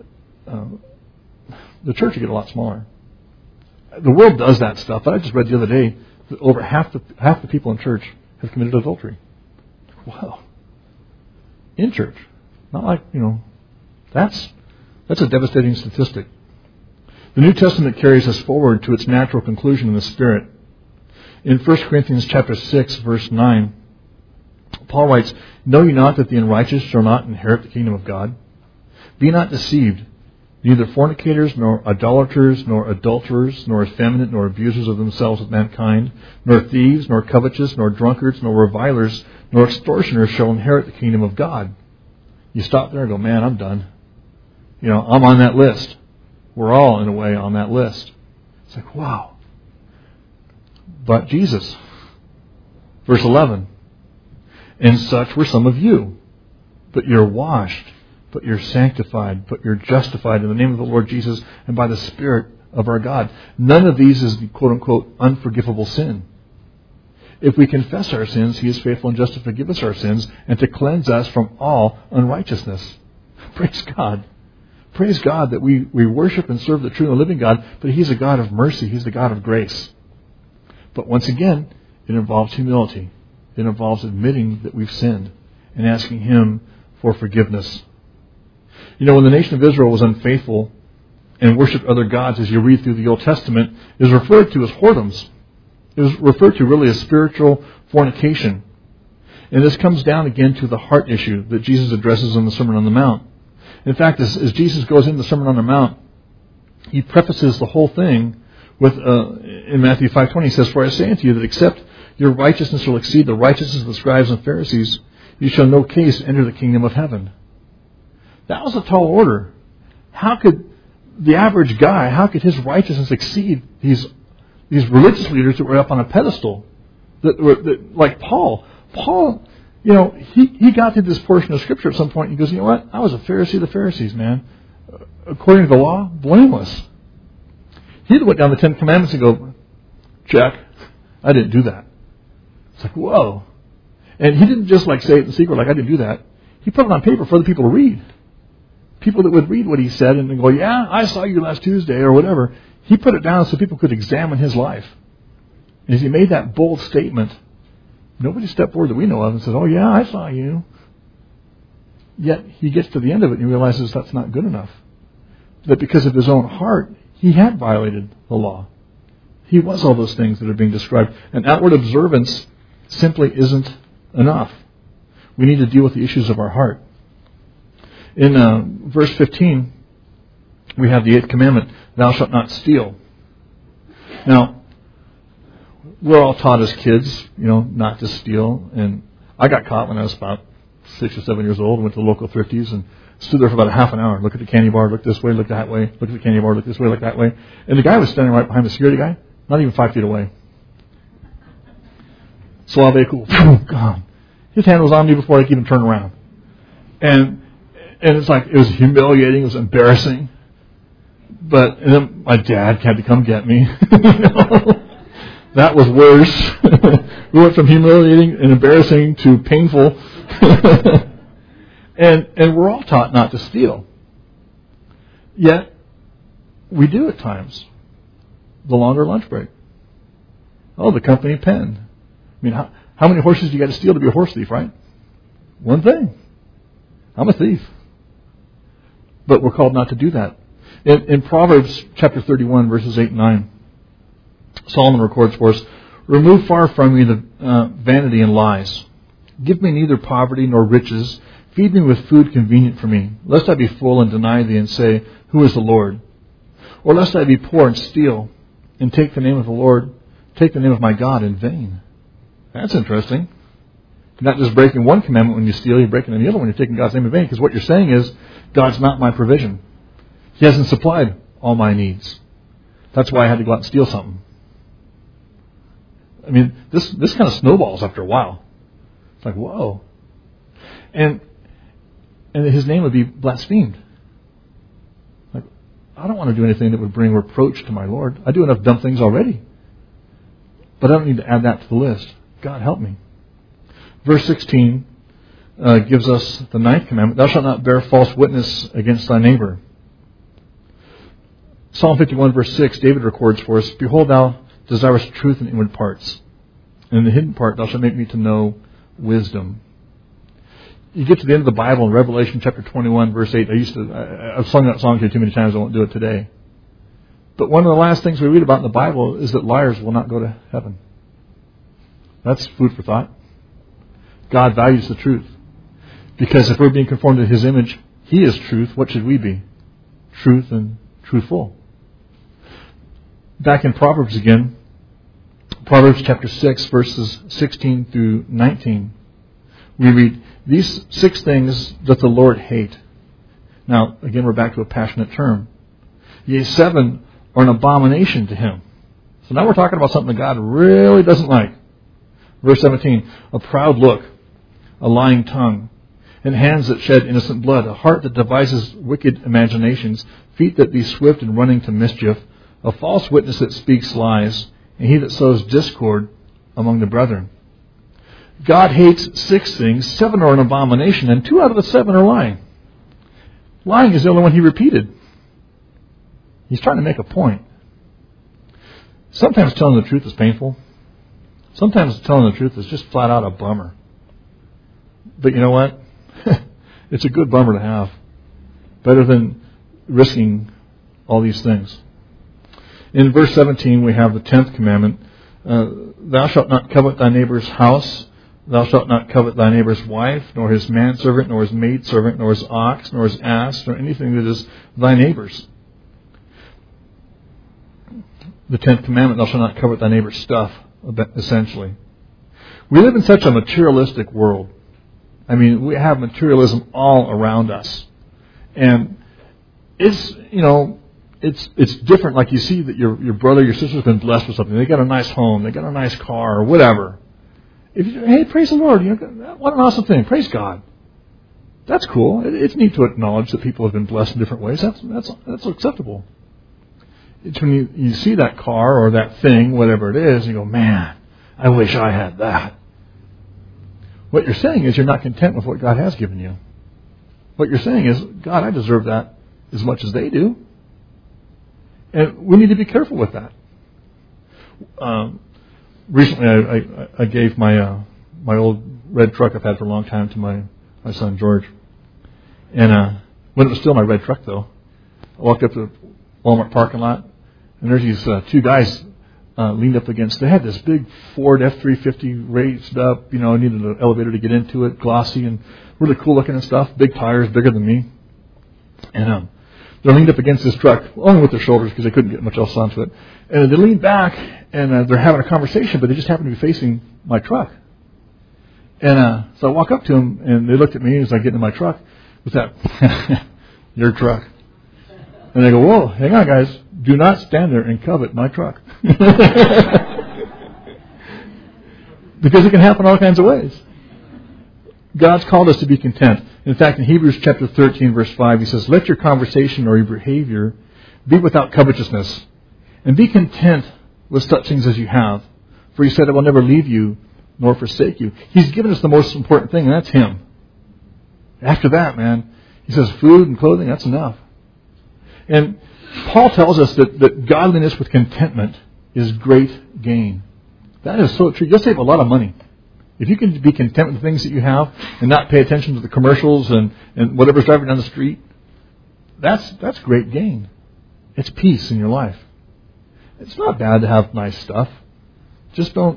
the church would get a lot smaller. The world does that stuff, but I just read the other day that over half the people in church have committed adultery. Wow. In church. Not like, that's a devastating statistic. The New Testament carries us forward to its natural conclusion in the Spirit. In 1 Corinthians chapter 6, verse 9, Paul writes, "Know ye not that the unrighteous shall not inherit the kingdom of God? Be not deceived. Neither fornicators, nor idolaters, nor adulterers, nor effeminate, nor abusers of themselves with mankind, nor thieves, nor covetous, nor drunkards, nor revilers, nor extortioners shall inherit the kingdom of God." You stop there and go, man, I'm done. I'm on that list. We're all, in a way, on that list. It's like, wow. But Jesus, verse 11, "And such were some of you, but you're washed, but you're sanctified, but you're justified in the name of the Lord Jesus and by the Spirit of our God." None of these is the quote-unquote unforgivable sin. If we confess our sins, He is faithful and just to forgive us our sins and to cleanse us from all unrighteousness. Praise God. Praise God that we worship and serve the true and living God, but He's a God of mercy. He's the God of grace. But once again, it involves humility. It involves admitting that we've sinned and asking Him for forgiveness. When the nation of Israel was unfaithful and worshipped other gods, as you read through the Old Testament, is referred to as whoredoms. It was referred to really as spiritual fornication. And this comes down again to the heart issue that Jesus addresses in the Sermon on the Mount. In fact, as Jesus goes into the Sermon on the Mount, he prefaces the whole thing with, in Matthew 5:20, he says, "For I say unto you that except your righteousness will exceed the righteousness of the scribes and Pharisees, you shall no case enter the kingdom of heaven." That was a tall order. How could the average guy, how could his righteousness exceed these religious leaders that were up on a pedestal? Like Paul. Paul, he got to this portion of Scripture at some point and he goes, you know what? I was a Pharisee of the Pharisees, man. According to the law, blameless. He went down the Ten Commandments and go, check. I didn't do that. It's like, whoa. And he didn't just say it in secret, I didn't do that. He put it on paper for other people to read. People that would read what he said and go, yeah, I saw you last Tuesday or whatever. He put it down so people could examine his life. And as he made that bold statement, nobody stepped forward that we know of and said, oh yeah, I saw you. Yet he gets to the end of it and he realizes that's not good enough. That because of his own heart, he had violated the law. He was all those things that are being described. And outward observance simply isn't enough. We need to deal with the issues of our heart. In verse 15, we have the 8th commandment, thou shalt not steal. Now, we're all taught as kids, not to steal. And I got caught when I was about 6 or 7 years old. Went to the local thrifties and stood there for about a half an hour. Look at the candy bar, look this way, look that way. Look at the candy bar, look this way, look that way. And the guy was standing right behind the security guy, not even 5 feet away. Suave, cool. God. His hand was on me before I could even turn around. And it's it was humiliating, it was embarrassing. And then my dad had to come get me. That was worse. We went from humiliating and embarrassing to painful. And we're all taught not to steal. Yet, we do at times. The longer lunch break. Oh, the company pen. I mean, how many horses do you got to steal to be a horse thief, right? One thing. I'm a thief. But we're called not to do that. In Proverbs chapter 31, verses 8 and 9, Solomon records for us, remove far from me the vanity and lies. Give me neither poverty nor riches. Feed me with food convenient for me, lest I be full and deny thee and say, who is the Lord? Or lest I be poor and steal and take the name of the Lord, take the name of my God in vain. That's interesting. You're not just breaking one commandment when you steal, you're breaking the other one. You're taking God's name in vain. Because what you're saying is, God's not my provision. He hasn't supplied all my needs. That's why I had to go out and steal something. I mean, this kind of snowballs after a while. It's like, whoa. And his name would be blasphemed. Like, I don't want to do anything that would bring reproach to my Lord. I do enough dumb things already. But I don't need to add that to the list. God help me. Verse 16 gives us the 9th commandment. Thou shalt not bear false witness against thy neighbor. Psalm 51 verse 6, David records for us, behold, thou desirest truth in inward parts. And in the hidden part thou shalt make me to know wisdom. You get to the end of the Bible in Revelation chapter 21 verse 8. I've sung that song to you too many times, I won't do it today. But one of the last things we read about in the Bible is that liars will not go to heaven. That's food for thought. God values the truth. Because if we're being conformed to His image, He is truth. What should we be? Truth and truthful. Back in Proverbs again, Proverbs chapter 6, verses 16 through 19, we read, these 6 things doth the Lord hate. Now, again, we're back to a passionate term. Yea, 7 are an abomination to Him. So now we're talking about something that God really doesn't like. Verse 17, a proud look, a lying tongue, and hands that shed innocent blood, a heart that devises wicked imaginations, feet that be swift in running to mischief, a false witness that speaks lies, and he that sows discord among the brethren. God hates 6 things, 7 are an abomination, and 2 out of the 7 are lying. Lying is the only one He repeated. He's trying to make a point. Sometimes telling the truth is painful. Sometimes telling the truth is just flat out a bummer. But you know what? It's a good bummer to have. Better than risking all these things. In verse 17 we have the 10th commandment. Thou shalt not covet thy neighbor's house, Thou shalt not covet thy neighbor's wife, nor his manservant, nor his maidservant, nor his ox, nor his ass, nor anything that is thy neighbor's. The 10th commandment, thou shalt not covet thy neighbor's stuff, essentially. We live in such a materialistic world. I mean, we have materialism all around us. And it's, it's different. Like you see that your brother, your sister's been blessed with something. They got a nice home, they got a nice car, or whatever. Hey, praise the Lord. What an awesome thing. Praise God. That's cool. It's neat to acknowledge that people have been blessed in different ways. That's acceptable. It's when you see that car or that thing, whatever it is, you go, man, I wish I had that. What you're saying is you're not content with what God has given you. What you're saying is, God, I deserve that as much as they do. And we need to be careful with that. Recently, I gave my old red truck I've had for a long time to my son George. And when it was still my red truck, though, I walked up to the Walmart parking lot, and there's these two guys leaned up against. They had this big Ford F-350 raised up, needed an elevator to get into it, glossy and really cool looking and stuff. Big tires, bigger than me. And they're leaned up against this truck, only with their shoulders because they couldn't get much else onto it. And they leaned back, and they're having a conversation, but they just happen to be facing my truck. And so I walk up to them, and they looked at me as I get in my truck with that, your truck. And they go, whoa, hang on, guys. Do not stand there and covet my truck. Because it can happen all kinds of ways. God's called us to be content. In fact, in Hebrews chapter 13, verse 5, he says, let your conversation or your behavior be without covetousness, and be content with such things as you have. For he said, I will never leave you nor forsake you. He's given us the most important thing, and that's him. After that, man, he says food and clothing, that's enough. And Paul tells us that godliness with contentment is great gain. That is so true. You'll save a lot of money. If you can be content with the things that you have and not pay attention to the commercials and whatever's driving down the street, that's great gain. It's peace in your life. It's not bad to have nice stuff. Just don't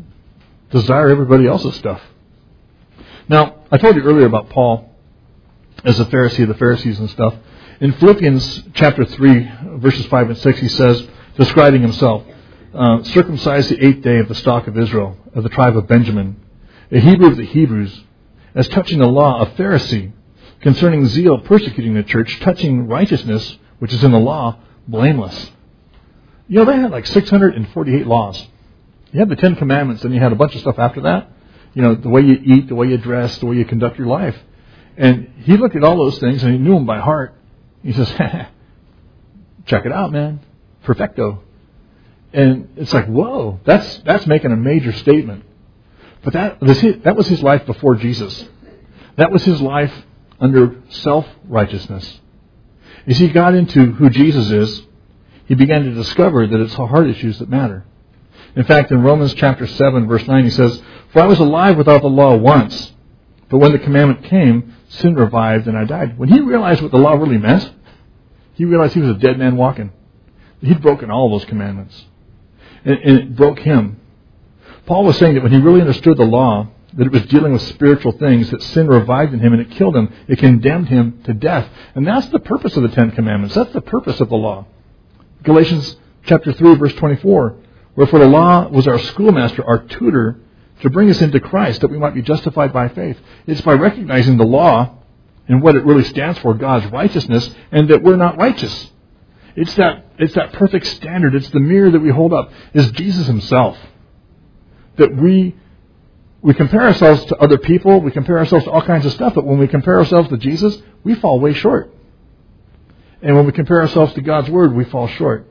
desire everybody else's stuff. Now, I told you earlier about Paul as a Pharisee of the Pharisees and stuff. In Philippians chapter 3, verses 5 and 6, he says, describing himself, circumcised the 8th day of the stock of Israel, of the tribe of Benjamin, a Hebrew of the Hebrews, as touching the law, a Pharisee, concerning zeal, persecuting the church, touching righteousness, which is in the law, blameless. They had like 648 laws. You had the 10 Commandments, and you had a bunch of stuff after that. The way you eat, the way you dress, the way you conduct your life. And he looked at all those things, and he knew them by heart. He says, check it out, man. Perfecto. And it's like, whoa, that's making a major statement. But that was his life before Jesus. That was his life under self-righteousness. As he got into who Jesus is, he began to discover that it's the heart issues that matter. In fact, in Romans chapter 7, verse 9, he says, for I was alive without the law once, but when the commandment came, sin revived and I died. When he realized what the law really meant, he realized he was a dead man walking. He'd broken all those commandments. And it broke him. Paul was saying that when he really understood the law, that it was dealing with spiritual things, that sin revived in him and it killed him. It condemned him to death. And that's the purpose of the 10 Commandments. That's the purpose of the law. Galatians chapter 3, verse 24. Wherefore the law was our schoolmaster, our tutor, to bring us into Christ, that we might be justified by faith. It's by recognizing the law and what it really stands for, God's righteousness, and that we're not righteous. It's that perfect standard. It's the mirror that we hold up. Is Jesus himself. That we compare ourselves to other people. We compare ourselves to all kinds of stuff. But when we compare ourselves to Jesus, we fall way short. And when we compare ourselves to God's Word, we fall short.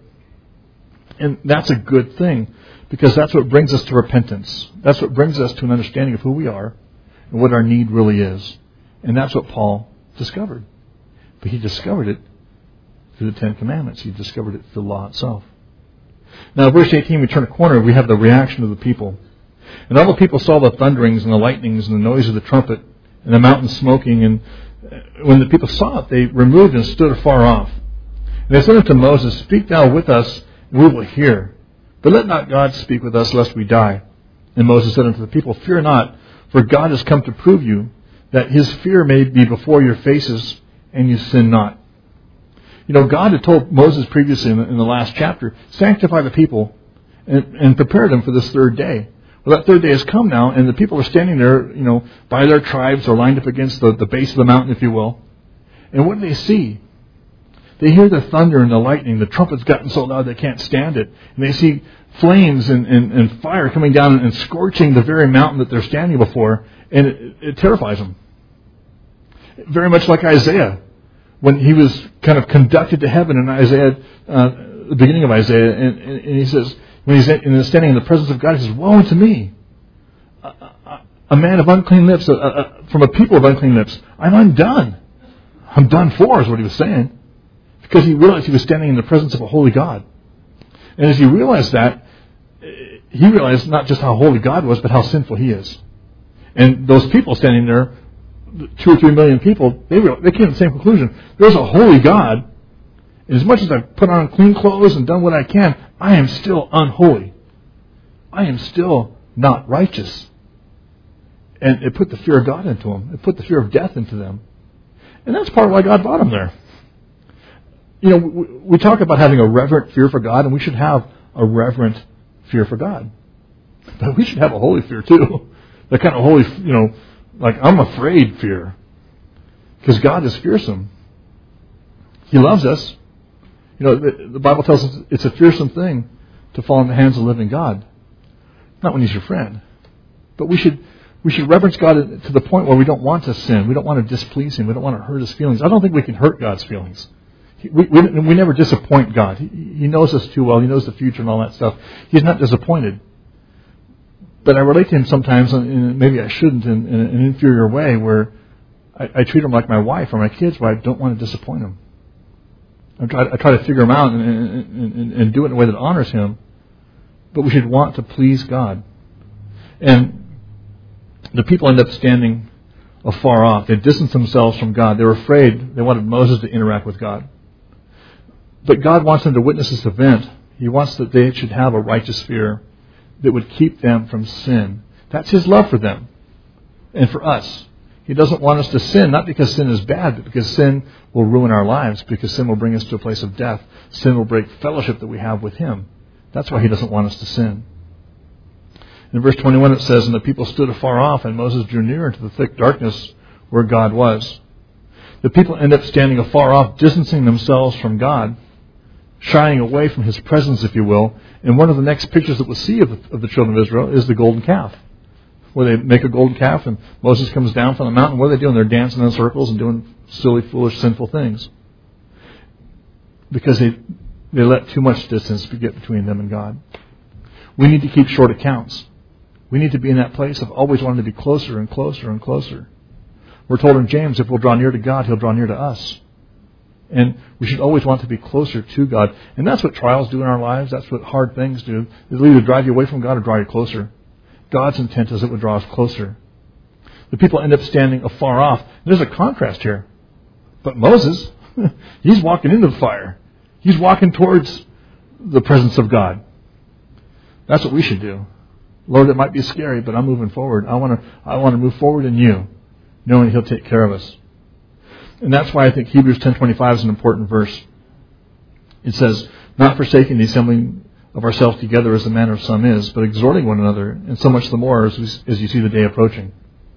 And that's a good thing. Because that's what brings us to repentance. That's what brings us to an understanding of who we are and what our need really is. And that's what Paul discovered. But he discovered it through the 10 Commandments. He discovered it through the law itself. Now, verse 18, we turn a corner. We have the reaction of the people. And all the people saw the thunderings and the lightnings and the noise of the trumpet and the mountain smoking. And when the people saw it, they removed and stood afar off. And they said unto Moses, speak thou with us, and we will hear. But let not God speak with us, lest we die. And Moses said unto the people, Fear not, for God has come to prove you, that his fear may be before your faces, and you sin not. God had told Moses previously in the last chapter, sanctify the people and prepare them for this third day. Well, that third day has come now, and the people are standing there, by their tribes, or lined up against the base of the mountain, if you will. And what do they see? They hear the thunder and the lightning. The trumpet's gotten so loud they can't stand it. And they see flames and fire coming down and scorching the very mountain that they're standing before, and it terrifies them. Very much like Isaiah, when he was kind of conducted to heaven in Isaiah, the beginning of Isaiah, and he says, when he's standing in the presence of God, he says, Woe unto me, a man of unclean lips, from a people of unclean lips. I'm undone. I'm done for, is what he was saying. Because he realized he was standing in the presence of a holy God. And as he realized that, he realized not just how holy God was, but how sinful he is. And those people standing there, 2 or 3 million people, they came to the same conclusion. There's a holy God. And as much as I've put on clean clothes and done what I can, I am still unholy. I am still not righteous. And it put the fear of God into them. It put the fear of death into them. And that's part of why God brought them there. We talk about having a reverent fear for God, and we should have a reverent fear for God. But we should have a holy fear too. The kind of holy, like I'm afraid fear. Because God is fearsome. He loves us. The Bible tells us it's a fearsome thing to fall in the hands of the living God. Not when He's your friend. But we should reverence God to the point where we don't want to sin. We don't want to displease Him. We don't want to hurt His feelings. I don't think we can hurt God's feelings. We never disappoint God. He knows us too well. He knows the future and all that stuff. He's not disappointed. But I relate to Him sometimes, and maybe I shouldn't, in an inferior way, where I treat Him like my wife or my kids, where I don't want to disappoint Him. I try to figure Him out and do it in a way that honors Him. But we should want to please God. And the people end up standing afar off. They distanced themselves from God. They were afraid. They wanted Moses to interact with God. But God wants them to witness this event. He wants that they should have a righteous fear that would keep them from sin. That's His love for them and for us. He doesn't want us to sin, not because sin is bad, but because sin will ruin our lives, because sin will bring us to a place of death. Sin will break fellowship that we have with Him. That's why He doesn't want us to sin. In verse 21 it says, And the people stood afar off, and Moses drew near into the thick darkness where God was. The people end up standing afar off, distancing themselves from God, shying away from His presence, if you will. And one of the next pictures that we'll see of the children of Israel is the golden calf, where they make a golden calf, and Moses comes down from the mountain. What are they doing? They're dancing in circles and doing silly, foolish, sinful things. Because they let too much distance get between them and God. We need to keep short accounts. We need to be in that place of always wanting to be closer and closer and closer. We're told in James, if we'll draw near to God, He'll draw near to us. And we should always want to be closer to God. And that's what trials do in our lives. That's what hard things do. They'll either drive you away from God or draw you closer. God's intent is it would draw us closer. The people end up standing afar off. There's a contrast here. But Moses, he's walking into the fire. He's walking towards the presence of God. That's what we should do. Lord, it might be scary, but I'm moving forward. I want to move forward in You, knowing He'll take care of us. And that's why I think Hebrews 10:25 is an important verse. It says, Not forsaking the assembling of ourselves together as the manner of some is, but exhorting one another, and so much the more as you see the day approaching.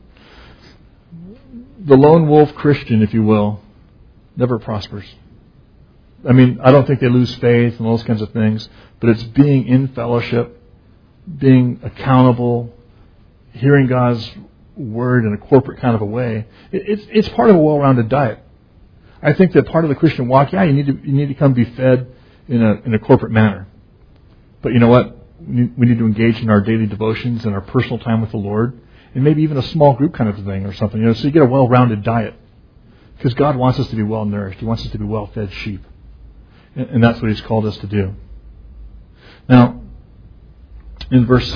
The lone wolf Christian, if you will, never prospers. I mean, I don't think they lose faith and those kinds of things, but it's being in fellowship, being accountable, hearing God's Word in a corporate kind of a way. It's part of a well-rounded diet. I think that part of the Christian walk, you need to come be fed in a corporate manner. But you know what? We need to engage in our daily devotions and our personal time with the Lord, and maybe even a small group kind of thing or something. So you get a well-rounded diet. Because God wants us to be well-nourished. He wants us to be well-fed sheep. And that's what He's called us to do. Now, in verse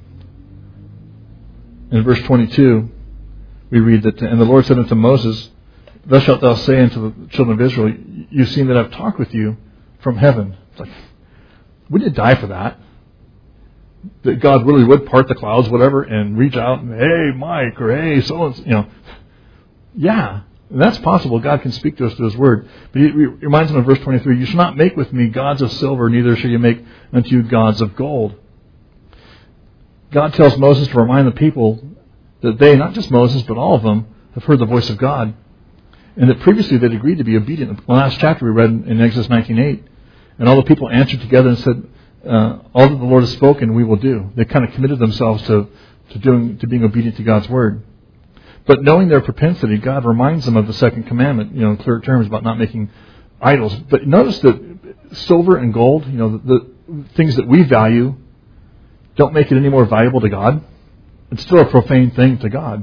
22, we read that, And the Lord said unto Moses, Thus shalt thou say unto the children of Israel, You've seen that I've talked with you from heaven. It's like, we didn't die for that. that God really would part the clouds, whatever, and reach out and, hey, Mike, or hey, so-and-so, Yeah, that's possible. God can speak to us through His Word. But He reminds them of verse 23, you shall not make with me gods of silver, neither shall you make unto you gods of gold. God tells Moses to remind the people that they, not just Moses, but all of them, have heard the voice of God. And that previously they'd agreed to be obedient. The last chapter we read in Exodus 19:8, and all the people answered together and said, all that the Lord has spoken, we will do. They kind of committed themselves to being obedient to God's Word. But knowing their propensity, God reminds them of the second commandment, in clear terms about not making idols. But notice that silver and gold, the things that we value, don't make it any more valuable to God. It's still a profane thing to God.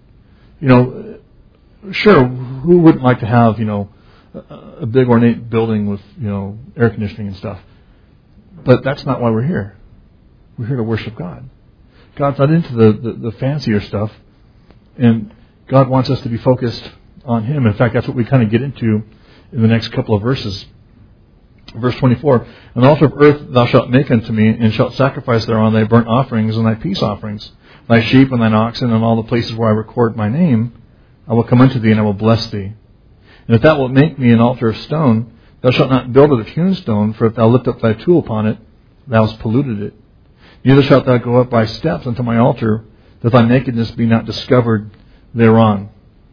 Sure, who wouldn't like to have, a big ornate building with, air conditioning and stuff? But that's not why we're here. We're here to worship God. God's not into the fancier stuff. And God wants us to be focused on Him. In fact, that's what we kind of get into in the next couple of verses. Verse 24, an altar of earth thou shalt make unto me, and shalt sacrifice thereon thy burnt offerings and thy peace offerings, thy sheep and thine oxen, and all the places where I record my name, I will come unto thee, and I will bless thee. And if thou wilt make me an altar of stone, thou shalt not build it of hewn stone, for if thou lift up thy tool upon it, thou hast polluted it. Neither shalt thou go up by steps unto my altar, that thy nakedness be not discovered thereon.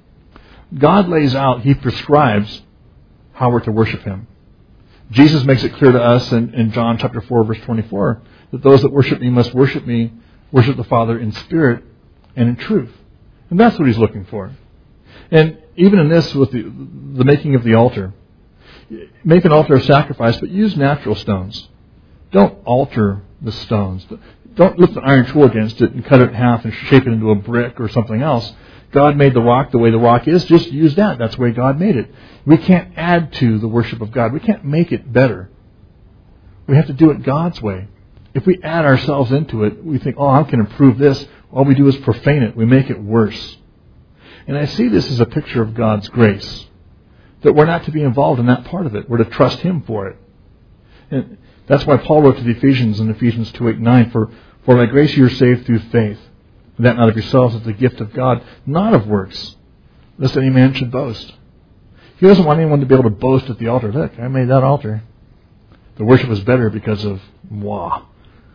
God lays out, He prescribes how we're to worship Him. Jesus makes it clear to us in John chapter 4, verse 24, that those that worship me must worship the Father in spirit and in truth. And that's what He's looking for. And even in this, with the making of the altar, make an altar of sacrifice, but use natural stones. Don't alter the stones. Don't lift an iron tool against it and cut it in half and shape it into a brick or something else. God made the rock the way the rock is. Just use that. That's the way God made it. We can't add to the worship of God. We can't make it better. We have to do it God's way. If we add ourselves into it, we think, I can improve this. All we do is profane it. We make it worse. And I see this as a picture of God's grace. That we're not to be involved in that part of it. We're to trust Him for it. And that's why Paul wrote to the Ephesians in Ephesians 2:8-9, For by grace you are saved through faith, and that not of yourselves is the gift of God, not of works, lest any man should boast. He doesn't want anyone to be able to boast at the altar. Look, I made that altar. The worship was better because of moi.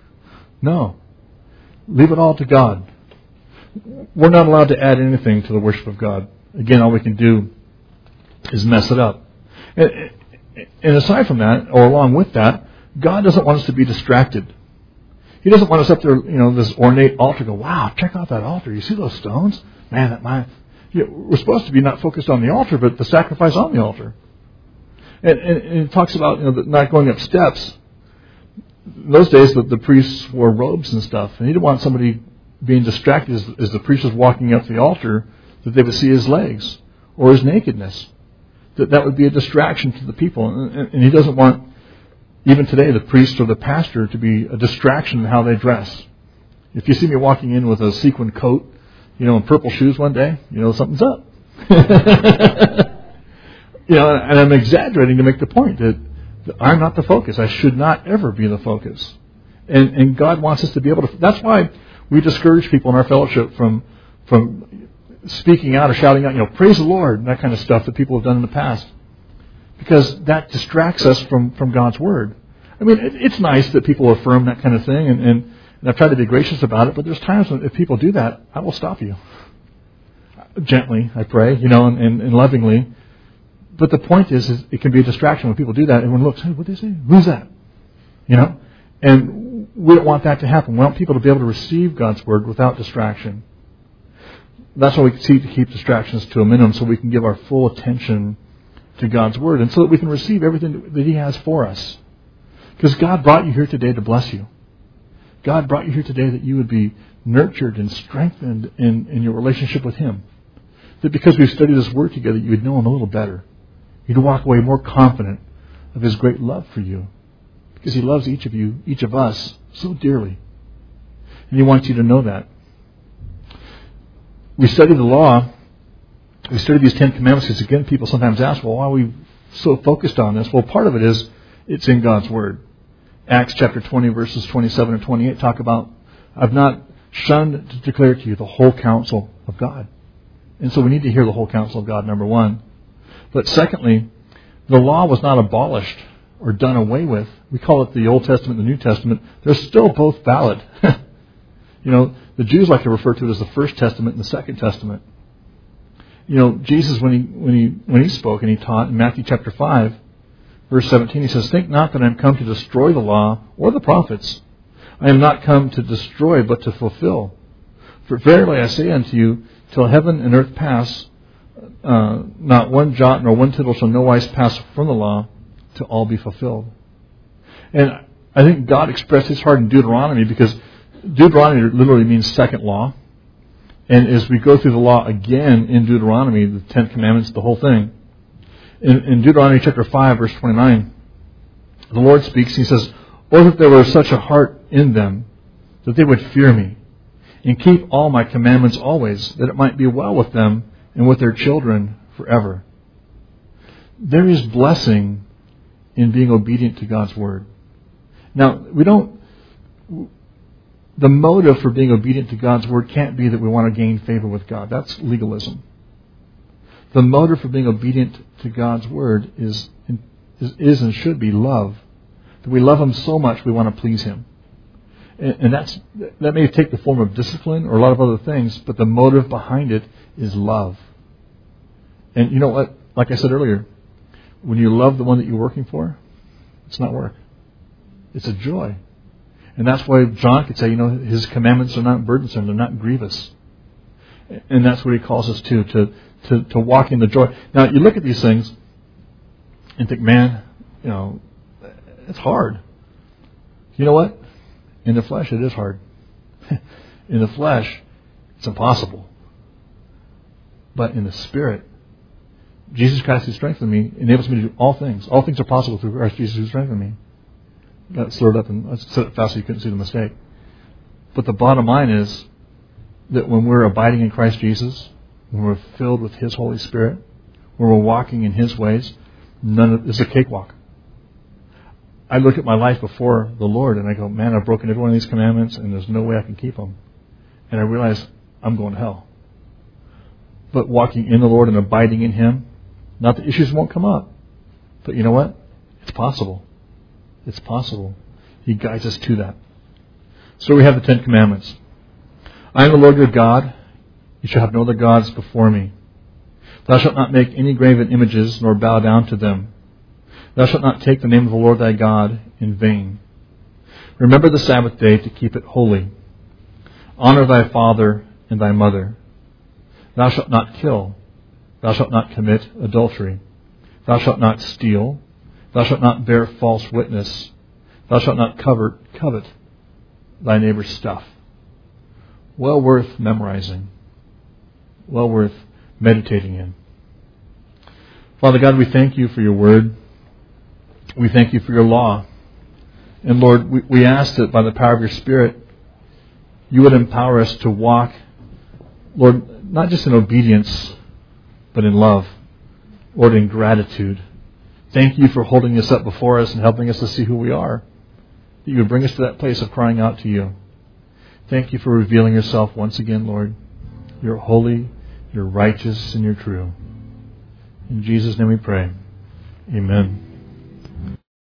No. Leave it all to God. We're not allowed to add anything to the worship of God. Again, all we can do is mess it up. And aside from that, or along with that, God doesn't want us to be distracted. He doesn't want us up there, this ornate altar, go, wow, check out that altar. You see those stones? Man, we're supposed to be not focused on the altar, but the sacrifice on the altar. And it talks about not going up steps. In those days, the priests wore robes and stuff, and he didn't want somebody being distracted as the priest was walking up to the altar, that they would see his legs or his nakedness. That would be a distraction to the people. And he doesn't want, even today, the priest or the pastor to be a distraction in how they dress. If you see me walking in with a sequin coat, and purple shoes one day, something's up. And I'm exaggerating to make the point that I'm not the focus. I should not ever be the focus. And God wants us to be able to. That's why we discourage people in our fellowship from speaking out or shouting out, praise the Lord, and that kind of stuff that people have done in the past. Because that distracts us from God's Word. I mean, it's nice that people affirm that kind of thing, and I've tried to be gracious about it, but there's times when if people do that, I will stop you. Gently, I pray, and lovingly. But the point is it can be a distraction when people do that. Everyone looks, hey, what did they say? Who's that? And we don't want that to happen. We want people to be able to receive God's Word without distraction. That's why we seek to keep distractions to a minimum, so we can give our full attention to God's Word, and so that we can receive everything that He has for us. Because God brought you here today to bless you. God brought you here today that you would be nurtured and strengthened in your relationship with Him. That because we've studied His Word together, you would know Him a little better. You'd walk away more confident of His great love for you. Because He loves each of you, each of us, so dearly. And He wants you to know that. We study the law. We study these 10 Commandments because, again, people sometimes ask, well, why are we so focused on this? Well, part of it is it's in God's Word. Acts chapter 20, verses 27 and 28 talk about, I've not shunned to declare to you the whole counsel of God. And so we need to hear the whole counsel of God, number one. But secondly, the law was not abolished or done away with. We call it the Old Testament and the New Testament. They're still both valid. The Jews like to refer to it as the First Testament and the Second Testament. Jesus, when he spoke and he taught in Matthew chapter 5, verse 17, he says, "Think not that I am come to destroy the law or the prophets. I am not come to destroy, but to fulfill. For verily I say unto you, till heaven and earth pass, not one jot nor one tittle shall no wise pass from the law, to all be fulfilled." And I think God expressed His heart in Deuteronomy, because Deuteronomy literally means second law. And as we go through the law again in Deuteronomy, the Ten Commandments, the whole thing, in Deuteronomy chapter 5, verse 29, the Lord speaks. He says, "Oh, that there were such a heart in them, that they would fear me, and keep all my commandments always, that it might be well with them and with their children forever." There is blessing in being obedient to God's Word. Now, the motive for being obedient to God's Word can't be that we want to gain favor with God. That's legalism. The motive for being obedient to God's Word is and should be love. That we love Him so much we want to please Him. And that may take the form of discipline or a lot of other things, but the motive behind it is love. And you know what? Like I said earlier, when you love the one that you're working for, it's not work. It's a joy. And that's why John could say, His commandments are not burdensome, they're not grievous. And that's what He calls us to walk in the joy. Now, you look at these things and think, man, it's hard. You know what? In the flesh, it is hard. In the flesh, it's impossible. But in the Spirit, Jesus Christ who strengthens me enables me to do all things. All things are possible through Christ Jesus who strengthens me. Got slurred up and I said it fast so you couldn't see the mistake. But the bottom line is that when we're abiding in Christ Jesus, when we're filled with His Holy Spirit, when we're walking in His ways, it's a cakewalk. I look at my life before the Lord and I go, man, I've broken every one of these commandments and there's no way I can keep them. And I realize I'm going to hell. But walking in the Lord and abiding in Him, not that issues won't come up, but you know what? It's possible. It's possible. He guides us to that. So we have the Ten Commandments. I am the Lord your God. You shall have no other gods before me. Thou shalt not make any graven images, nor bow down to them. Thou shalt not take the name of the Lord thy God in vain. Remember the Sabbath day to keep it holy. Honor thy father and thy mother. Thou shalt not kill. Thou shalt not commit adultery. Thou shalt not steal. Thou shalt not bear false witness. Thou shalt not covet thy neighbor's stuff. Well worth memorizing. Well worth meditating in. Father God, we thank You for Your Word. We thank You for Your law. And Lord, we ask that by the power of Your Spirit, You would empower us to walk, Lord, not just in obedience, but in love. Lord, in gratitude. Thank You for holding this up before us and helping us to see who we are. That You would bring us to that place of crying out to You. Thank You for revealing Yourself once again, Lord. You're holy, You're righteous, and You're true. In Jesus' name we pray. Amen.